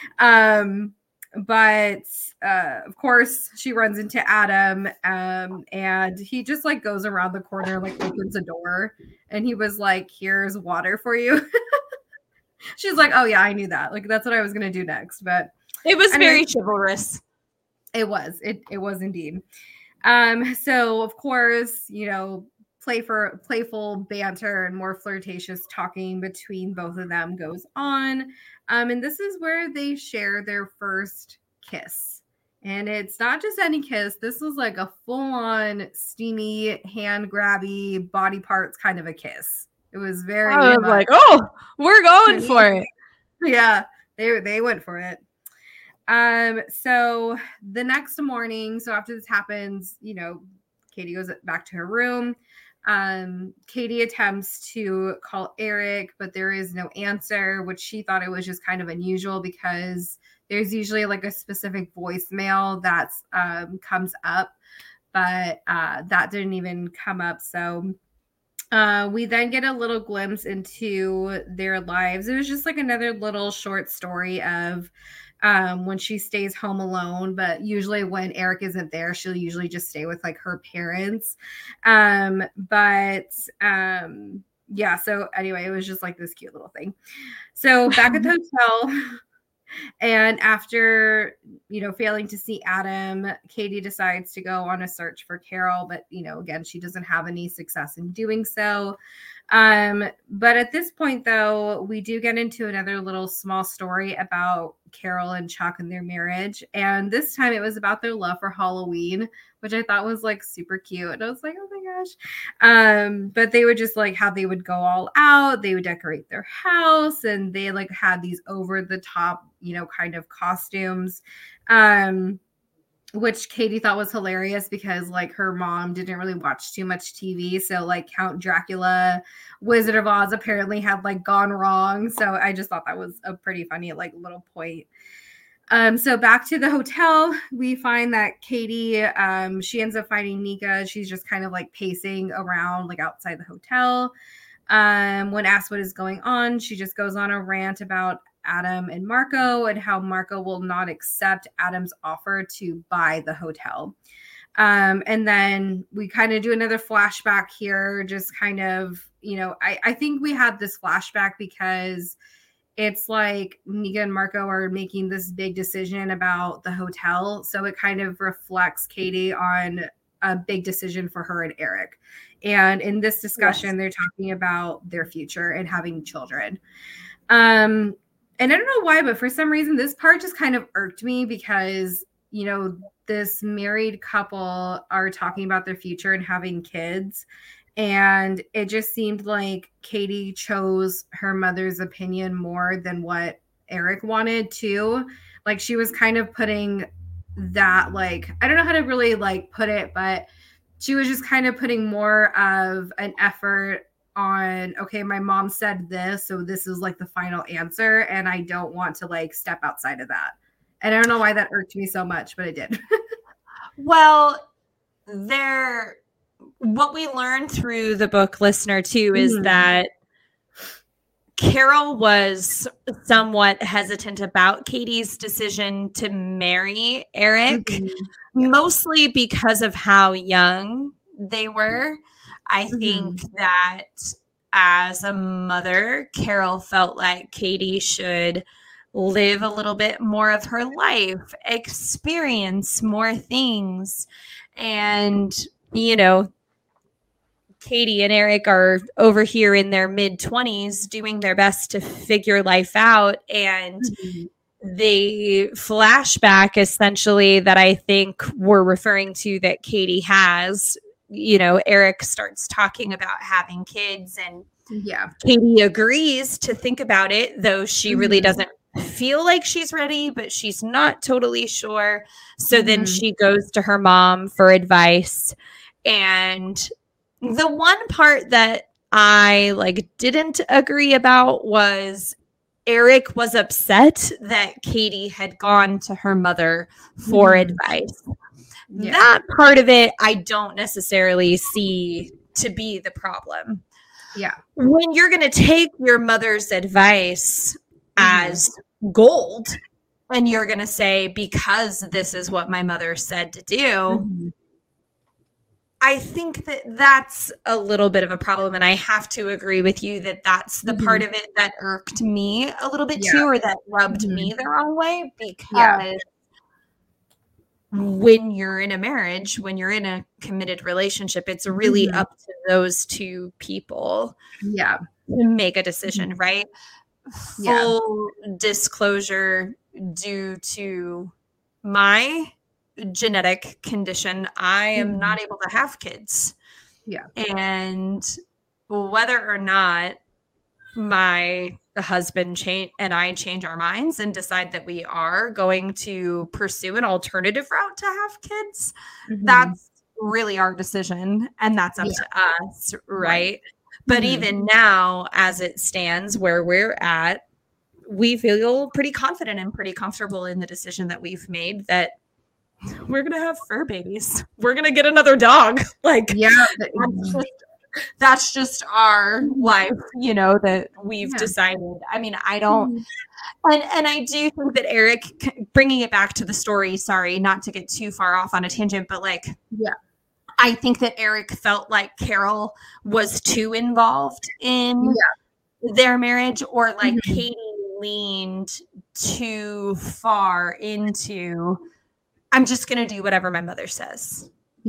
But of course she runs into Adam, and he just like goes around the corner, like opens a door, and he was like, here's water for you. She's like, oh yeah, I knew that. Like, that's what I was going to do next. But it was very chivalrous. It was indeed. So of course, you know, playful banter and more flirtatious talking between both of them goes on. And this is where they share their first kiss. And it's not just any kiss. This was like a full-on steamy, hand grabby, body parts kind of a kiss. It was very like, oh, we're going for it. Yeah, they went for it. So the next morning, so after this happens, you know, Katie goes back to her room. Katie attempts to call Eric, but there is no answer, which she thought it was just kind of unusual, because there's usually like a specific voicemail that comes up, but that didn't even come up. So we then get a little glimpse into their lives. It was just like another little short story of when she stays home alone, but usually when Eric isn't there, she'll usually just stay with like her parents. Yeah, so anyway, it was just like this cute little thing. So back at the hotel, and after, you know, failing to see Adam, Katie decides to go on a search for Carol, but, you know, again, she doesn't have any success in doing so. But at this point, though, we do get into another little small story about Carol and Chuck and their marriage. And this time it was about their love for Halloween, which I thought was like super cute. And I was like, oh my gosh. But they would just like how they would go all out. They would decorate their house, and they like had these over the top, you know, kind of costumes. Which Katie thought was hilarious, because like her mom didn't really watch too much TV. So like Count Dracula, Wizard of Oz apparently had like gone wrong. So I just thought that was a pretty funny like little point. So back to the hotel, we find that Katie, she ends up finding Nika. She's just kind of like pacing around like outside the hotel. When asked what is going on, she just goes on a rant about Adam and Marco, and how Marco will not accept Adam's offer to buy the hotel. And then we kind of do another flashback here, just kind of, you know, I think we had this flashback because it's like Nika and Marco are making this big decision about the hotel. So it kind of reflects Katie on a big decision for her and Eric. And in this discussion, They're talking about their future and having children. And I don't know why, but for some reason, this part just kind of irked me, because, you know, this married couple are talking about their future and having kids. And it just seemed like Katie chose her mother's opinion more than what Eric wanted to. Like, she was kind of putting that, like, I don't know how to really like put it, but she was just kind of putting more of an effort on, okay, my mom said this, so this is like the final answer, and I don't want to like step outside of that. And I don't know why that irked me so much, but it did. Well, what we learned through the book, listener, too, is that Carol was somewhat hesitant about Katie's decision to marry Eric, mostly because of how young they were. I think that as a mother, Carol felt like Katie should live a little bit more of her life, experience more things. And, you know, Katie and Eric are over here in their mid-20s doing their best to figure life out. And the flashback essentially that I think we're referring to that Katie has, you know, Eric starts talking about having kids, and Katie agrees to think about it, though she really doesn't feel like she's ready, but she's not totally sure. So then she goes to her mom for advice. And the one part that I like didn't agree about was Eric was upset that Katie had gone to her mother for advice. That part of it I don't necessarily see to be the problem. When you're going to take your mother's advice as gold and you're going to say, because this is what my mother said to do, I think that that's a little bit of a problem. And I have to agree with you that that's the part of it that irked me a little bit too, or that rubbed me the wrong way, because when you're in a marriage, when you're in a committed relationship, it's really up to those two people to make a decision, right? Full disclosure, due to my genetic condition, I am not able to have kids. And whether or not my husband and I change our minds and decide that we are going to pursue an alternative route to have kids, that's really our decision, and that's up to us, right? But even now, as it stands where we're at, we feel pretty confident and pretty comfortable in the decision that we've made, that we're going to have fur babies. We're going to get another dog. Like, that's just our life, you know, that we've decided. I mean, I don't, and I do think that Eric, bringing it back to the story, sorry, not to get too far off on a tangent, but like, I think that Eric felt like Carol was too involved in their marriage, or like Katie leaned too far into, I'm just going to do whatever my mother says.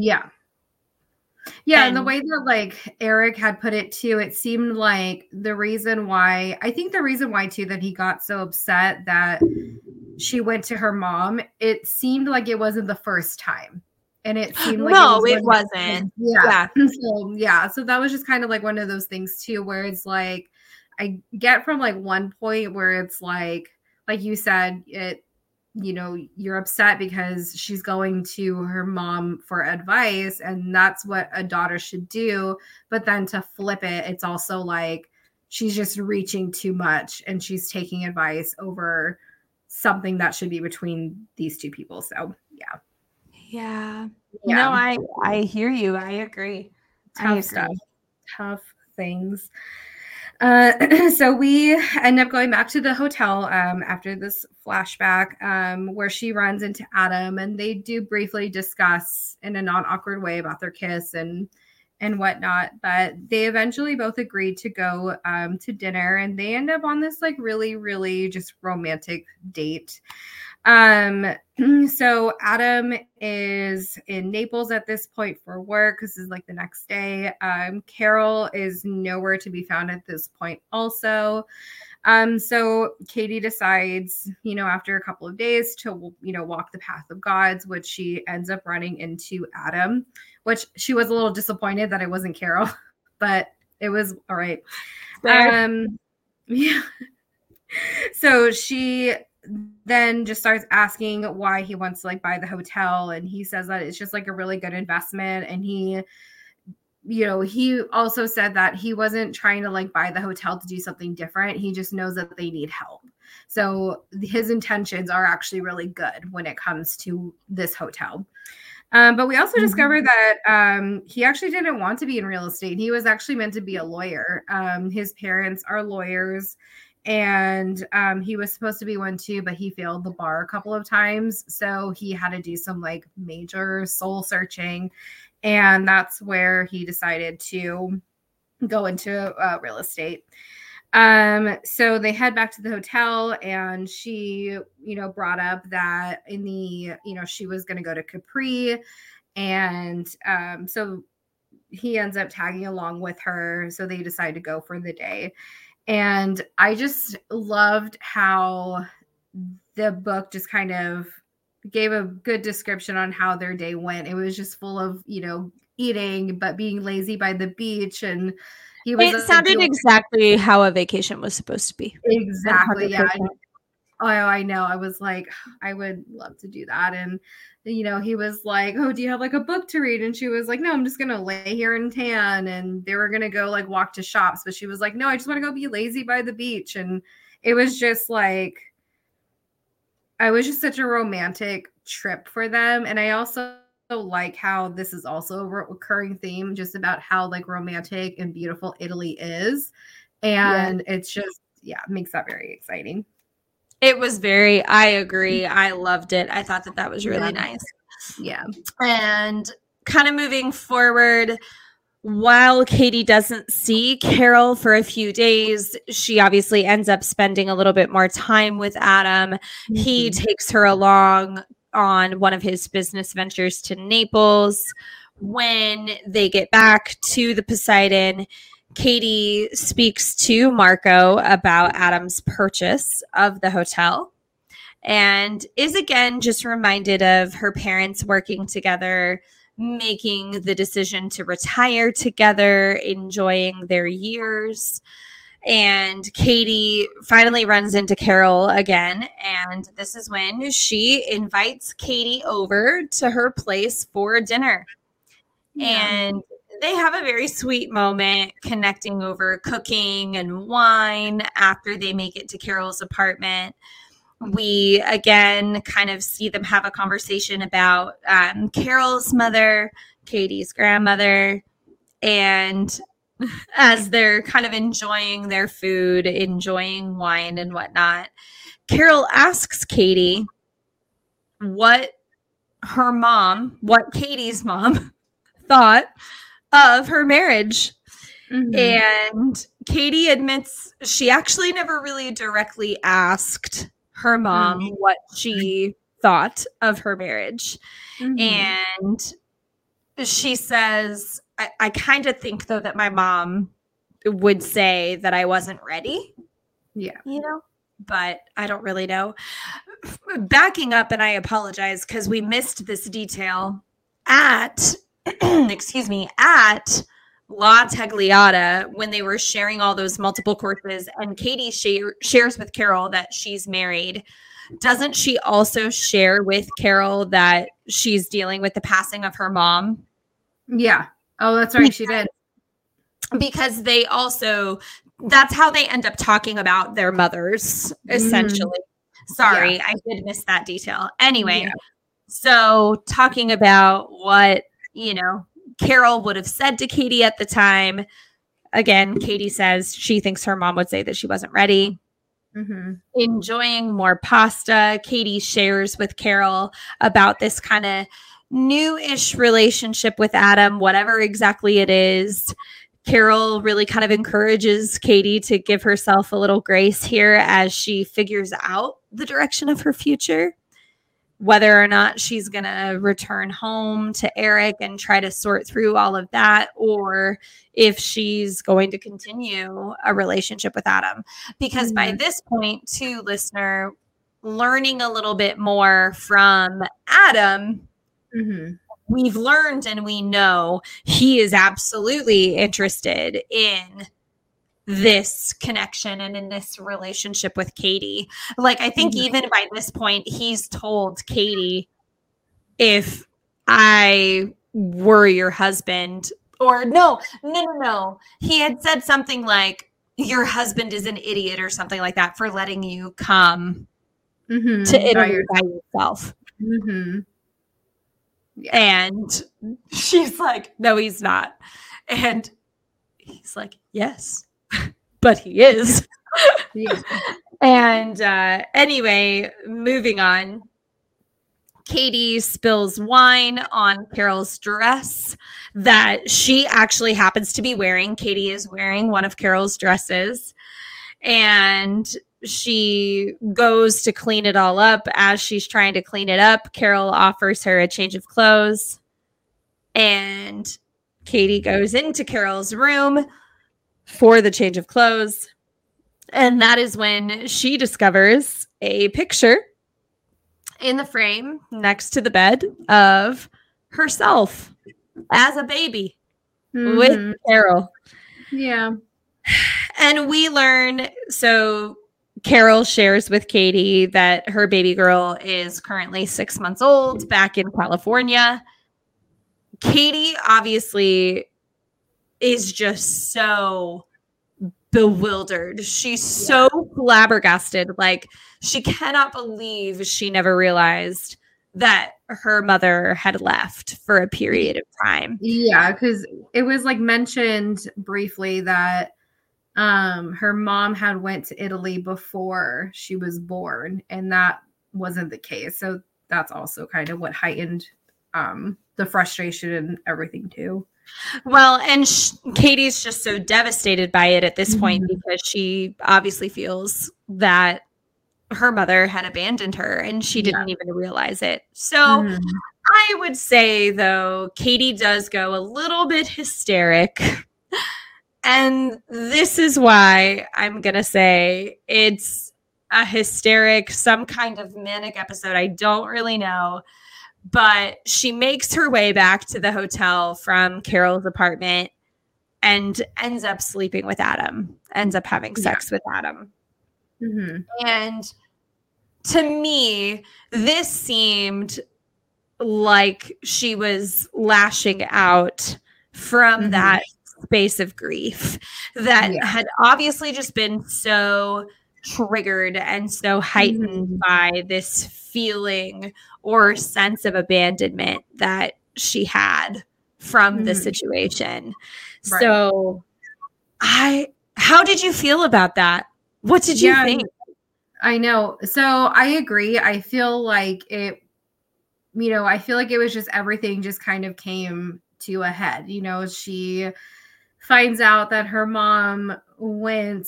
And the way that like Eric had put it too, it seemed like the reason why too that he got so upset that she went to her mom, it seemed like it wasn't the first time. And it seemed like it wasn't. So that was just kind of like one of those things too, where it's like, I get from like one point where it's like you said, you know, you're upset because she's going to her mom for advice, and that's what a daughter should do. But then to flip it, it's also like she's just reaching too much and she's taking advice over something that should be between these two people. So no, I hear you. I agree. Tough stuff. Tough things. So we end up going back to the hotel after this flashback where she runs into Adam, and they do briefly discuss in a non-awkward way about their kiss and whatnot, but they eventually both agreed to go to dinner, and they end up on this like really, really just romantic date. So Adam is in Naples at this point for work. This is like the next day. Carol is nowhere to be found at this point also. So Katie decides, you know, after a couple of days to, you know, walk the path of gods, which she ends up running into Adam, which she was a little disappointed that it wasn't Carol, but it was all right. So she then just starts asking why he wants to like buy the hotel. And he says that it's just like a really good investment. And he also said that he wasn't trying to like buy the hotel to do something different. He just knows that they need help. So his intentions are actually really good when it comes to this hotel. But we also discovered that he actually didn't want to be in real estate. He was actually meant to be a lawyer. His parents are lawyers, and he was supposed to be one too, but he failed the bar a couple of times. So he had to do some like major soul searching. And that's where he decided to go into real estate. So they head back to the hotel, and she, brought up that she was going to go to Capri. And so he ends up tagging along with her. So they decide to go for the day. And I just loved how the book just kind of gave a good description on how their day went. It was just full of, eating, but being lazy by the beach. And it sounded exactly how a vacation was supposed to be. Exactly. 100%. Yeah. Oh, I know. I was like, I would love to do that. And, he was like, oh, do you have like a book to read? And she was like, no, I'm just going to lay here and tan. And they were going to go like walk to shops. But she was like, no, I just want to go be lazy by the beach. And it was just like, it was just such a romantic trip for them. And I also like how this is also a recurring theme, just about how like romantic and beautiful Italy is. And it's just, makes that very exciting. It was I agree. I loved it. I thought that was really nice. Yeah. And kind of moving forward, while Katie doesn't see Carol for a few days, she obviously ends up spending a little bit more time with Adam. Mm-hmm. He takes her along on one of his business ventures to Naples. When they get back to the Poseidon, Katie speaks to Marco about Adam's purchase of the hotel and is again just reminded of her parents working together, making the decision to retire together, enjoying their years. And Katie finally runs into Carol again. And this is when she invites Katie over to her place for dinner. Yeah. And they have a very sweet moment connecting over cooking and wine after they make it to Carol's apartment. We, again, kind of see them have a conversation about Carol's mother, Katie's grandmother, and as they're kind of enjoying their food, enjoying wine and whatnot, Carol asks Katie what Katie's mom thought of her marriage. Mm-hmm. And Katie admits she actually never really directly asked her mom what she thought of her marriage. Mm-hmm. And she says, I kind of think, though, that my mom would say that I wasn't ready. Yeah. But I don't really know. Backing up, and I apologize because we missed this detail at La Tagliata when they were sharing all those multiple courses, and Katie shares with Carol that she's married. Doesn't she also share with Carol that she's dealing with the passing of her mom? Yeah. Oh, that's right. She did. Because that's how they end up talking about their mothers, essentially. Sorry, I did miss that detail. Anyway, so talking about what, Carol would have said to Katie at the time. Again, Katie says she thinks her mom would say that she wasn't ready. Mm-hmm. Enjoying more pasta, Katie shares with Carol about this kind of new-ish relationship with Adam, whatever exactly it is. Carol really kind of encourages Katie to give herself a little grace here as she figures out the direction of her future, whether or not she's going to return home to Eric and try to sort through all of that, or if she's going to continue a relationship with Adam. Because by this point, too, listener, learning a little bit more from Adam, we've learned and we know he is absolutely interested in this connection and in this relationship with Katie. Like, I think even by this point, he's told Katie, if I were your husband, or no. He had said something like, your husband is an idiot or something like that for letting you come to Italy by yourself. Yeah. And she's like, no, he's not. And he's like, yes, but he is. Yeah. And anyway, moving on. Katie spills wine on Carol's dress that she actually happens to be wearing. Katie is wearing one of Carol's dresses, and she goes to clean it all up. As she's trying to clean it up, Carol offers her a change of clothes, and Katie goes into Carol's room for the change of clothes. And that is when she discovers a picture in the frame next to the bed of herself as a baby with Carol. Yeah. And we learn, so Carol shares with Katie that her baby girl is currently 6 months old back in California. Katie obviously is just so bewildered. She's so flabbergasted. Like, she cannot believe she never realized that her mother had left for a period of time. Yeah, because it was like mentioned briefly that her mom had went to Italy before she was born, and that wasn't the case. So that's also kind of what heightened the frustration and everything too. Well, and Katie's just so devastated by it at this point because she obviously feels that her mother had abandoned her and she didn't even realize it. So I would say, though, Katie does go a little bit hysteric. And this is why I'm going to say it's a hysteric, some kind of manic episode. I don't really know. But she makes her way back to the hotel from Carol's apartment and ends up sleeping with Adam, ends up having sex with Adam. And to me, this seemed like she was lashing out from that space of grief that had obviously just been so triggered and so heightened by this feeling or sense of abandonment that she had from the situation. Right. So how did you feel about that? What did you think? I know. So I agree. I feel like it, I feel like it was just everything just kind of came to a head. She finds out that her mom went,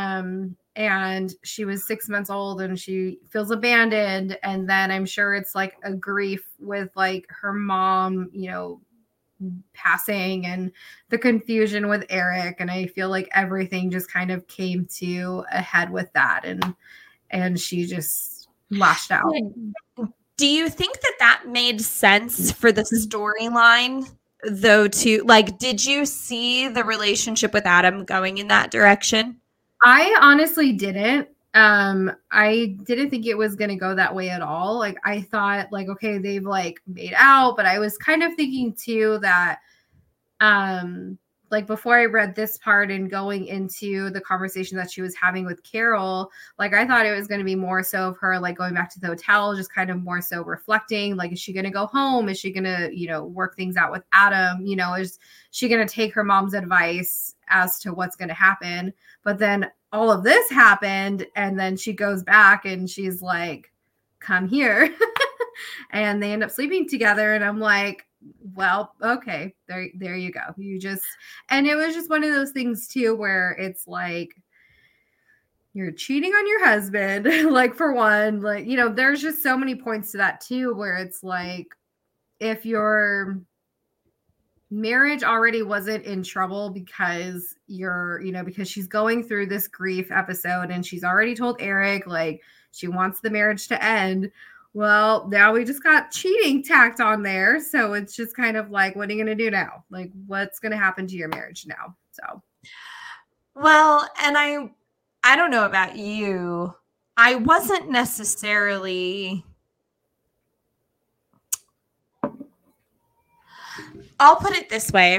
and she was 6 months old and she feels abandoned. And then I'm sure it's like a grief with like her mom, passing and the confusion with Eric. And I feel like everything just kind of came to a head with that. And she just lashed out. Do you think that made sense for the storyline though, too? Like, did you see the relationship with Adam going in that direction? I honestly didn't. I didn't think it was going to go that way at all. Like, I thought like, okay, they've like made out, but I was kind of thinking too that, like before I read this part and going into the conversation that she was having with Carol, like I thought it was going to be more so of her like going back to the hotel, just kind of more so reflecting, like, is she going to go home? Is she going to, work things out with Adam? Is she going to take her mom's advice as to what's going to happen? But then all of this happened, and then she goes back and she's like, come here. And they end up sleeping together. And I'm like, well, okay, there you go. And it was just one of those things too, where it's like, you're cheating on your husband. Like, for one, like, there's just so many points to that too, where it's like, if your marriage already wasn't in trouble because because she's going through this grief episode and she's already told Eric, like, she wants the marriage to end. Well, now we just got cheating tacked on there. So it's just kind of like, what are you going to do now? Like, what's going to happen to your marriage now? So Well, and I don't know about you. I wasn't necessarily, I'll put it this way.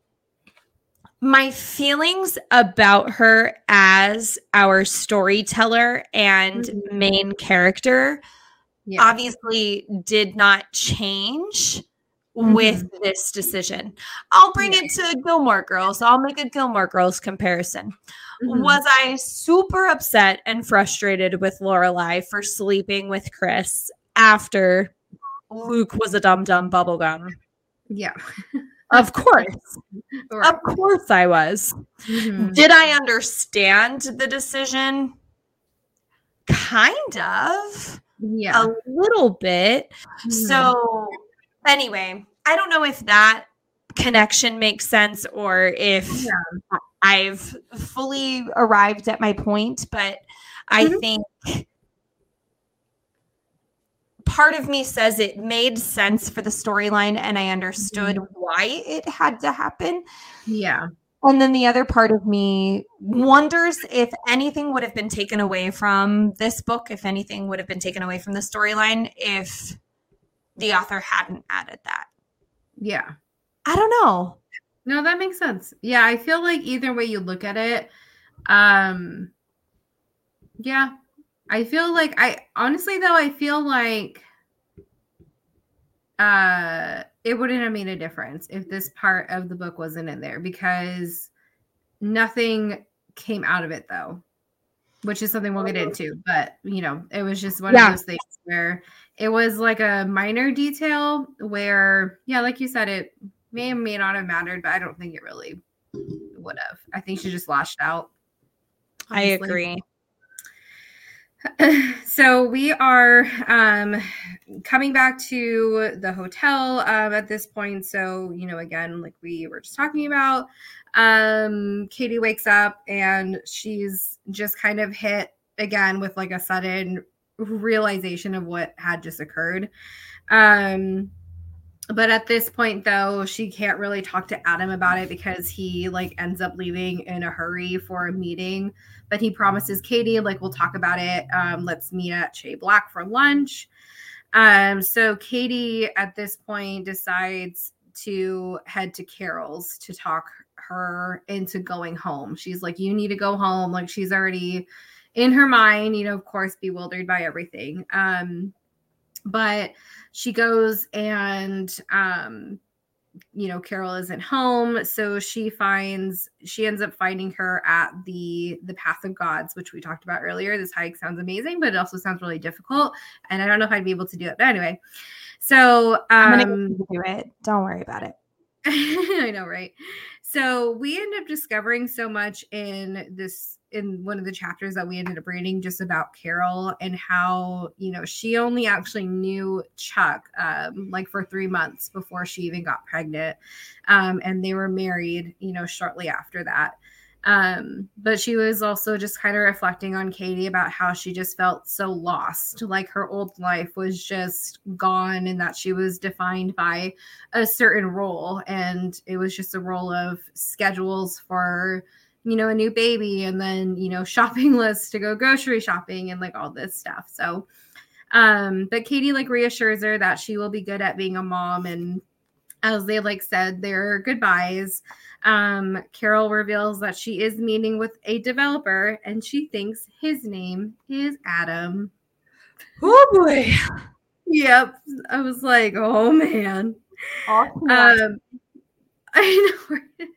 My feelings about her as our storyteller and main character obviously did not change with this decision. I'll bring it to Gilmore Girls. I'll make a Gilmore Girls comparison. Was I super upset and frustrated with Lorelai for sleeping with Chris after Luke was a dum-dum bubblegum? Yeah. Of course. Right. Of course I was. Did I understand the decision? Kind of. Yeah. A little bit. So anyway, I don't know if that connection makes sense or if I've fully arrived at my point, but I think part of me says it made sense for the storyline and I understood why it had to happen. Yeah. And then the other part of me wonders if anything would have been taken away from this book, if anything would have been taken away from the storyline, if the author hadn't added that. Yeah. I don't know. No, that makes sense. Yeah, I feel like either way you look at it, yeah. I feel like I feel like it wouldn't have made a difference if this part of the book wasn't in there because nothing came out of it though, which is something we'll get into. But, you know, it was just one of those things where it was like a minor detail where, like you said, it may or may not have mattered, but I don't think it really would have. I think she just lashed out. Honestly. I agree. So we are coming back to the hotel at this point. So, you know, again, like we were just talking about, Katie wakes up and she's just kind of hit again with like a sudden realization of what had just occurred. But at this point, though, she can't really talk to Adam about it because he like ends up leaving in a hurry for a meeting. But he promises Katie, like, we'll talk about it. Let's meet at Shea Black for lunch. So Katie at this point decides to head to Carol's to talk her into going home. She's like, you need to go home. Like she's already in her mind, you know, of course, bewildered by everything. But she goes and, you know, Carol isn't home. So she ends up finding her at the Path of Gods, which we talked about earlier. This hike sounds amazing, but it also sounds really difficult. And I don't know if I'd be able to do it. But anyway, so I'm gonna do it. Don't worry about it. I know, right? So we end up discovering so much in one of the chapters that we ended up reading just about Carol and how, you know, she only actually knew Chuck like for 3 months before she even got pregnant. And they were married, you know, shortly after that. But she was also just kind of reflecting on Katie about how she just felt so lost, like her old life was just gone and that she was defined by a certain role. And it was just a role of schedules for, you know, a new baby and then, you know, shopping lists to go grocery shopping and like all this stuff. So, but Katie like reassures her that she will be good at being a mom. And as they like said their goodbyes, Carol reveals that she is meeting with a developer and she thinks his name is Adam. Oh boy. Yep. I was like, oh man. Awesome. I know.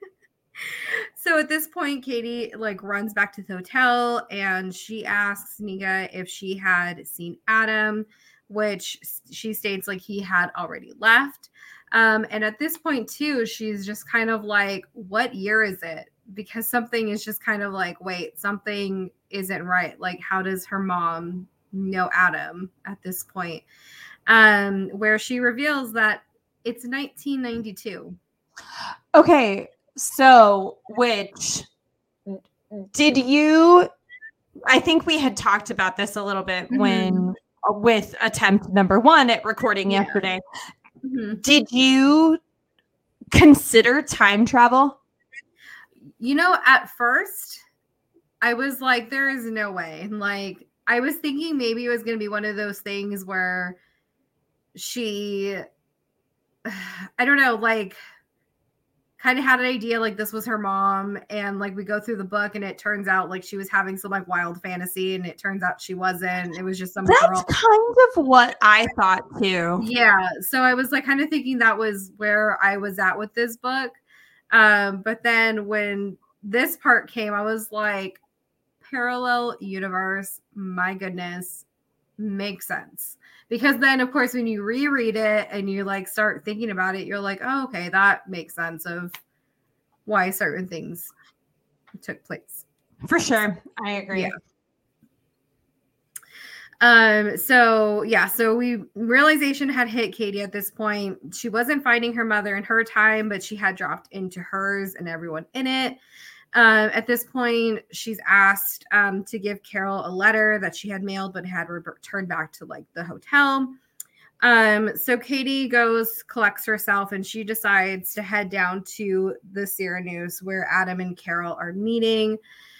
So at this point, Katie like runs back to the hotel and she asks Nika if she had seen Adam, which she states like he had already left. And at this point too, she's just kind of like, what year is it? Because something is just kind of like, wait, something isn't right. Like, how does her mom know Adam at this point? Where she reveals that it's 1992. Okay. So, which did you, I think we had talked about this a little bit when with attempt number 1 at recording yesterday. Did you consider time travel? You know, at first I was like, there is no way. Like, I was thinking maybe it was going to be one of those things where she, I don't know, like, kind of had an idea like this was her mom, and like we go through the book and it turns out like she was having some like wild fantasy, and it turns out she wasn't. It was just some That's girl. kind of what I thought too. Yeah, so I was like kind of thinking that was where I was at with this book. But then when this part came, I was like, parallel universe, my goodness, makes sense. Because then of course when you reread it and you like start thinking about it, you're like, oh, okay, that makes sense of why certain things took place. For sure. I agree. Yeah. So realization had hit Katie at this point. She wasn't finding her mother in her time, but she had dropped into hers and everyone in it. At this point, she's asked to give Carol a letter that she had mailed, but had returned back to like the hotel. So Katie goes, collects herself, and she decides to head down to the Cyranus where Adam and Carol are meeting.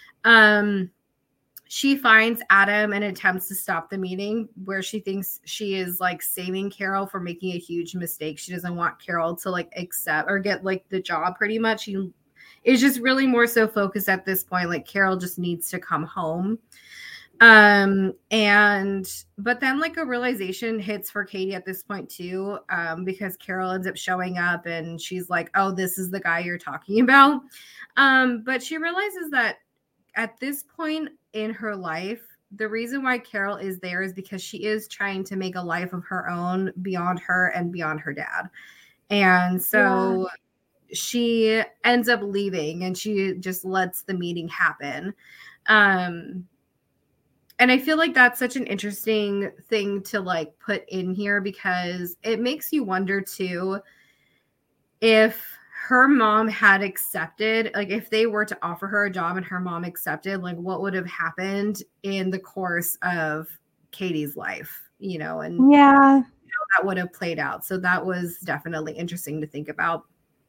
She finds Adam and attempts to stop the meeting, where she thinks she is like saving Carol from making a huge mistake. She doesn't want Carol to like accept or get like the job pretty much. She is just really more so focused at this point. Like Carol just needs to come home. But then like a realization hits for Katie at this point too, because Carol ends up showing up and she's like, oh, this is the guy you're talking about. But she realizes that at this point in her life, the reason why Carol is there is because she is trying to make a life of her own beyond her and beyond her dad. And so she ends up leaving and she just lets the meeting happen. And I feel like that's such an interesting thing to like put in here, because it makes you wonder too, if her mom had accepted, like if they were to offer her a job and her mom accepted, like what would have happened in the course of Katie's life, you know, and yeah, how that would have played out. So that was definitely interesting to think about.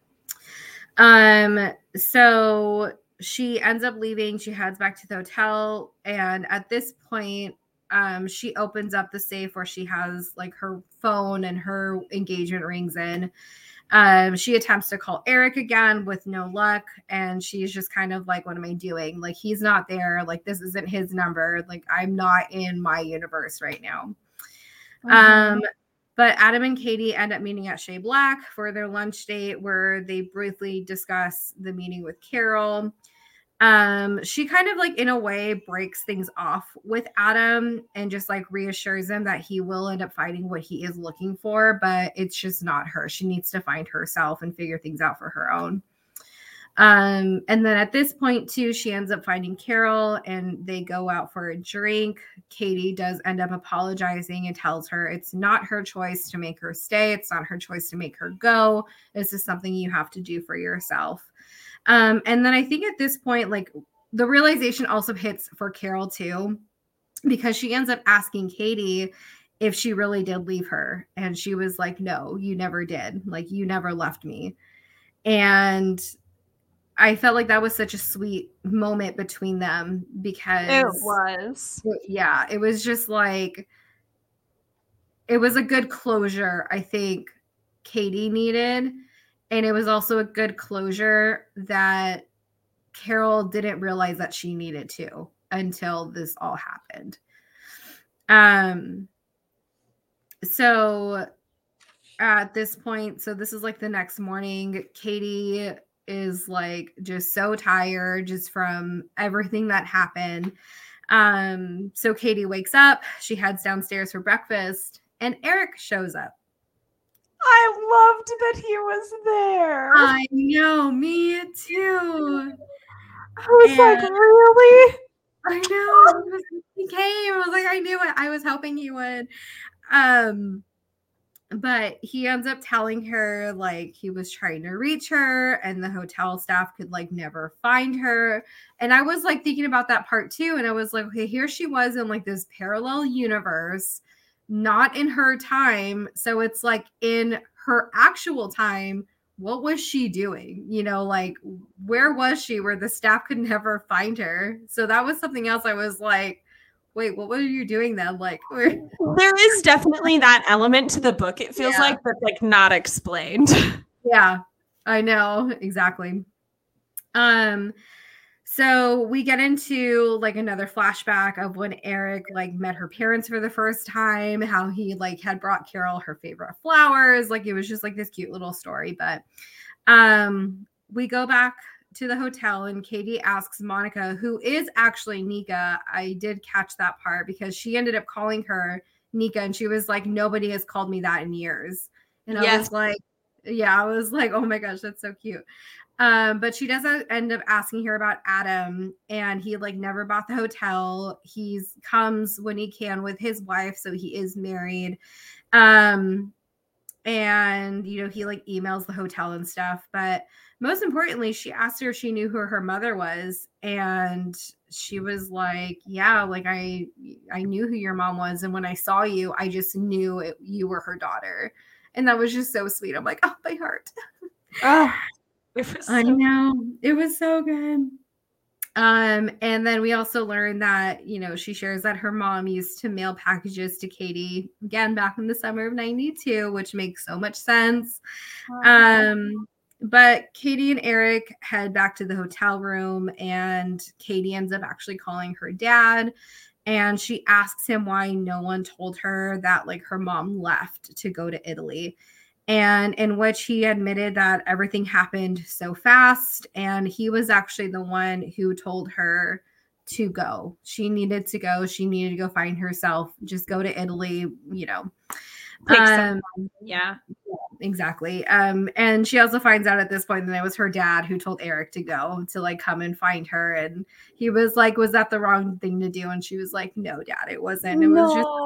So she ends up leaving. She heads back to the hotel. And at this point, she opens up the safe where she has like her phone and her engagement rings in. She attempts to call Eric again with no luck. And she's just kind of like, what am I doing? Like, he's not there. Like, this isn't his number. Like, I'm not in my universe right now. Mm-hmm. But Adam and Katie end up meeting at Shea Black for their lunch date, where they briefly discuss the meeting with Carol. She kind of like in a way breaks things off with Adam and just like reassures him that he will end up finding what he is looking for, but it's just not her. She needs to find herself and figure things out for her own. And then at this point too, she ends up finding Carol and they go out for a drink. Katie does end up apologizing and tells her it's not her choice to make her stay. It's not her choice to make her go. This is something you have to do for yourself. And then I think at this point, like the realization also hits for Carol too, because she ends up asking Katie if she really did leave her. And she was like, no, you never did. Like, you never left me. And I felt like that was such a sweet moment between them, because it was. Yeah, it was just like, it was a good closure, I think Katie needed. And it was also a good closure that Carol didn't realize that she needed to until this all happened. So at this point, so this is like the next morning, Katie is like just so tired just from everything that happened. So Katie wakes up, she heads downstairs for breakfast, and Eric shows up. I loved that he was there. I know, me too. I was like, really? I know. He came. I was like, I knew it. I was hoping he would. But he ends up telling her like he was trying to reach her and the hotel staff could like never find her. And I was like thinking about that part too. And I was like, okay, here she was in like this parallel universe, not in her time. So it's like in her actual time, what was she doing? You know, like, where was she where the staff could never find her? So that was something else I was like, wait, what were you doing then? Like, there is definitely that element to the book, it feels like, but like not explained. Yeah, I know. Exactly. So we get into like another flashback of when Eric like met her parents for the first time, how he like had brought Carol her favorite flowers. Like it was just like this cute little story. But we go back to the hotel and Katie asks Monica, who is actually Nika. I did catch that part because she ended up calling her Nika and she was like, nobody has called me that in years. And I was like, yeah, I was like, oh my gosh, that's so cute. But she does end up asking her about Adam, and he like never bought the hotel. He's comes when he can with his wife, so he is married. And you know, he like emails the hotel and stuff. But most importantly, she asked her if she knew who her mother was, and she was like, "Yeah, like I knew who your mom was, and when I saw you, I just knew you were her daughter." And that was just so sweet. I'm like, oh, my heart. Oh. I know. It was so good. And then we also learned that, you know, she shares that her mom used to mail packages to Katie again back in the summer of 92, which makes so much sense. But Katie and Eric head back to the hotel room, and Katie ends up actually calling her dad. And she asks him why no one told her that like her mom left to go to Italy. And in which he admitted that everything happened so fast. And he was actually the one who told her to go. She needed to go. She needed to go find herself. Just go to Italy, you know. Yeah, exactly. And she also finds out at this point that it was her dad who told Eric to go to like come and find her. And he was like, was that the wrong thing to do? And she was like, no, dad, it wasn't. It was just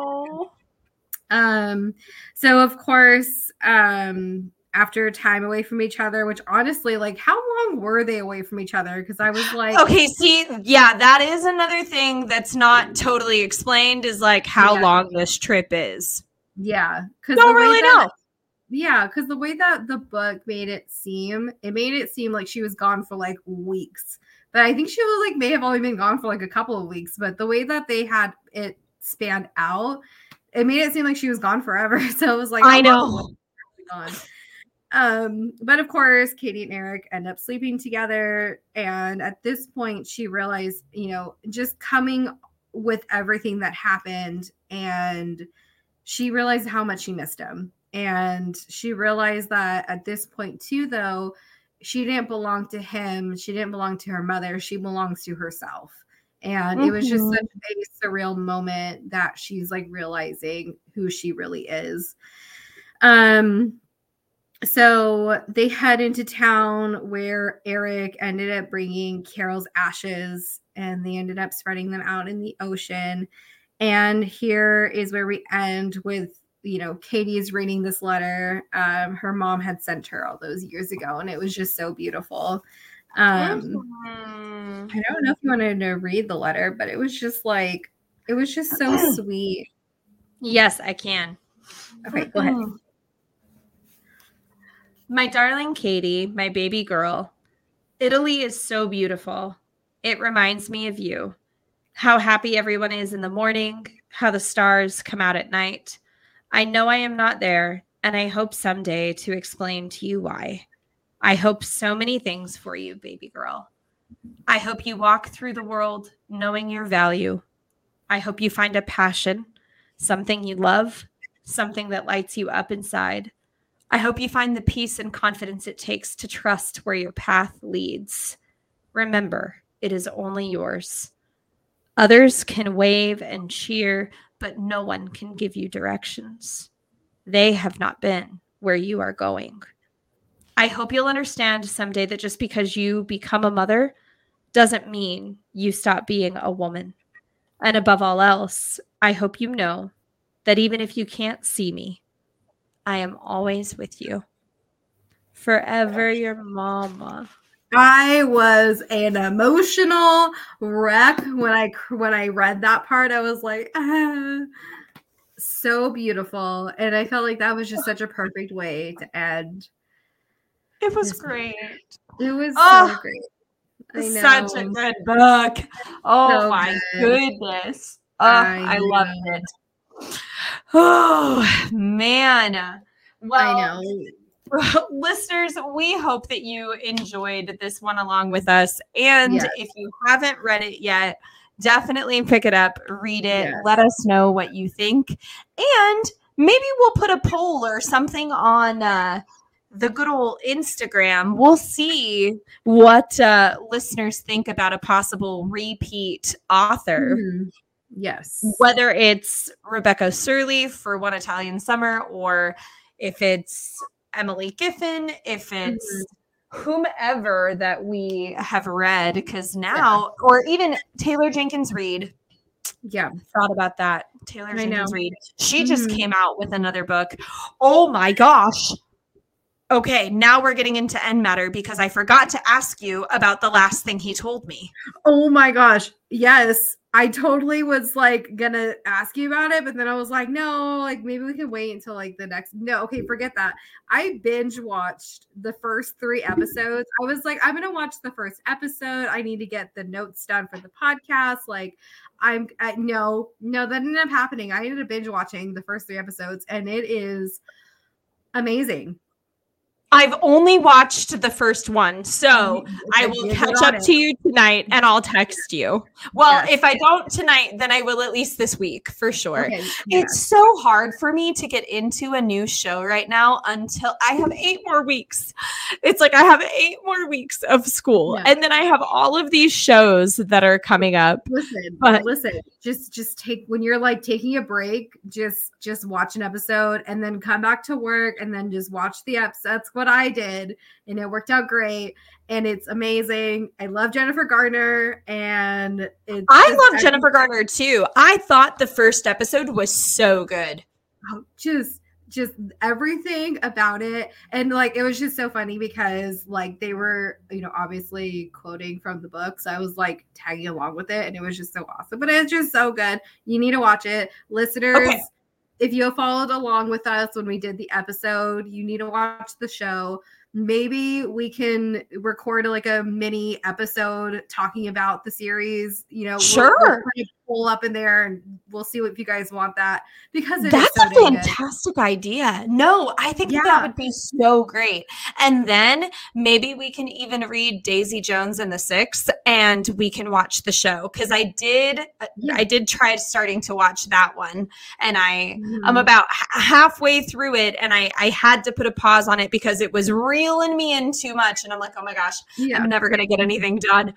so of course, after time away from each other, which honestly, like, how long were they away from each other? Because I was like, okay, see, yeah, that is another thing that's not totally explained, is like how long this trip is. Yeah, because don't really know. Yeah, because the way that the book made it seem like she was gone for like weeks. But I think she was like may have only been gone for like a couple of weeks. But the way that they had it spanned out, it made it seem like she was gone forever. So it was like, I know. But of course, Katie and Eric end up sleeping together. And at this point, she realized, you know, just coming with everything that happened, and she realized how much she missed him. And she realized that at this point, too, though, she didn't belong to him. She didn't belong to her mother. She belongs to herself. And it was just such a surreal moment that she's like realizing who she really is. So they head into town where Eric ended up bringing Carol's ashes, and they ended up spreading them out in the ocean. And here is where we end with, you know, Katie's reading this letter her mom had sent her all those years ago, and it was just so beautiful. I don't know if you wanted to read the letter, but it was just so sweet. Yes, I can. Okay, go ahead. My darling Katie, my baby girl, Italy is so beautiful. It reminds me of you. How happy everyone is in the morning, how the stars come out at night. I know I am not there, and I hope someday to explain to you why. I hope so many things for you, baby girl. I hope you walk through the world knowing your value. I hope you find a passion, something you love, something that lights you up inside. I hope you find the peace and confidence it takes to trust where your path leads. Remember, it is only yours. Others can wave and cheer, but no one can give you directions. They have not been where you are going. I hope you'll understand someday that just because you become a mother doesn't mean you stop being a woman. And above all else, I hope you know that even if you can't see me, I am always with you. Forever your mama. I was an emotional wreck when I read that part. I was like, so beautiful. And I felt like that was just such a perfect way to end It was great. It was so great. I know. Such a good book. Oh so my goodness. I loved it. Oh man. Well, I know. Listeners, we hope that you enjoyed this one along with us. And if you haven't read it yet, definitely pick it up, read it, let us know what you think. And maybe we'll put a poll or something on the good old Instagram. We'll see what listeners think about a possible repeat author. Mm-hmm. Yes. Whether it's Rebecca Surly for One Italian Summer, or if it's Emily Giffin, if it's whomever that we have read, because now, or even Taylor Jenkins Reid. Yeah. Thought about that. Taylor Jenkins Reid. She just came out with another book. Oh my gosh. Okay, now we're getting into End Matter because I forgot to ask you about the last thing he told me. Oh my gosh. Yes. I totally was like gonna ask you about it, but then I was like, no, like maybe we can wait until like the next. No, okay, forget that. I binge watched the first 3 episodes. I was like, I'm gonna watch the first episode. I need to get the notes done for the podcast. Like, no, that didn't end up happening. I ended up binge watching the first 3 episodes, and it is amazing. I've only watched the first one, so I will catch up to you tonight and I'll text you. Well, if I don't tonight, then I will at least this week for sure. Okay, it's so hard for me to get into a new show right now until I have 8 more weeks. It's like I have 8 more weeks of school and then I have all of these shows that are coming up. Listen, just take, when you're like taking a break, just watch an episode and then come back to work and then just watch the episodes. What I did, and it worked out great, and it's amazing. I love Jennifer Garner, and I love Jennifer Garner too. I thought the first episode was so good. Oh, just everything about it, and like it was just so funny because like they were, obviously quoting from the book, so I was like tagging along with it, and it was just so awesome. But it's just so good. You need to watch it, listeners. Okay. If you followed along with us when we did the episode, you need to watch the show. Maybe we can record like a mini episode talking about the series. Sure. We'll kind of pull up in there and we'll see if you guys want that, because that's a fantastic idea. No, I think that would be so great. And then maybe we can even read Daisy Jones and the Six and we can watch the show. Cause I did try starting to watch that one, and I'm about halfway through it, and I had to put a pause on it because it was reeling me in too much. And I'm like, oh my gosh, I'm never going to get anything done.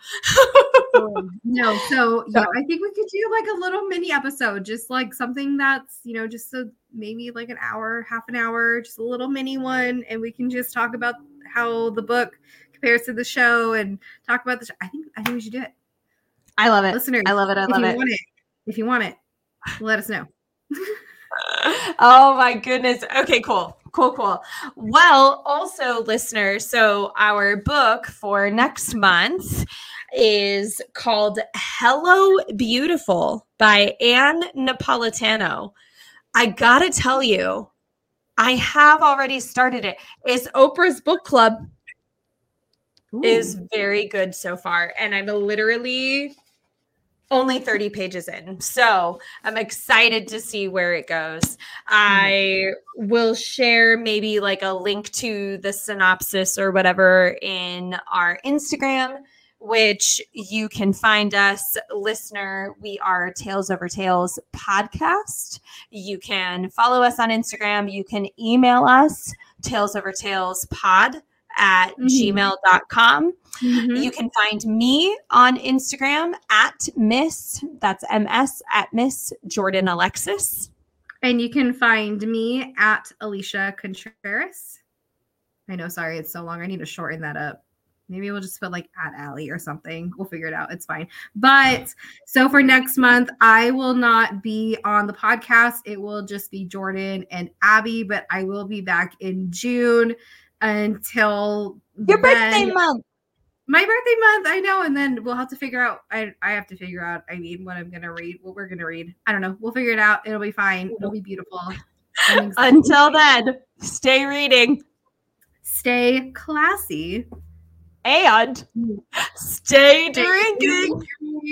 No. So I think we could do like a little mini episode, just like something that's, just maybe like an hour, half an hour, just a little mini one. And we can just talk about how the book compares to the show and talk about the show. I think we should do it. I love it. Listeners, I love it. If you want it, let us know. Oh my goodness. Okay, cool. Well, also listeners, so our book for next month is called Hello Beautiful by Ann Napolitano. I gotta tell you, I have already started it. It's Oprah's book club. Is very good so far. And I'm literally only 30 pages in. So I'm excited to see where it goes. I will share maybe like a link to the synopsis or whatever in our Instagram, which you can find us, listener. We are Tales Over Tales podcast. You can follow us on Instagram. You can email us, talesovertalespod@gmail.com. You can find me on Instagram at Miss Jordan Alexis. And you can find me at Alicia Contreras. I know, sorry, it's so long. I need to shorten that up. Maybe we'll just put like at Allie or something. We'll figure it out. It's fine. But so for next month, I will not be on the podcast. It will just be Jordan and Abby, but I will be back in June until your birthday month. My birthday month, I know. And then we'll have to figure out, I have to figure out, what I'm going to read, what we're going to read. I don't know. We'll figure it out. It'll be fine. It'll be beautiful. Until then, stay reading. stay classy, and stay drinking.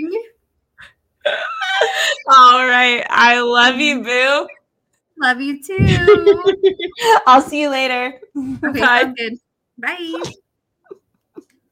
All right. I love you, boo. Love you too. I'll see you later. Okay, Bye. sounds good. Bye.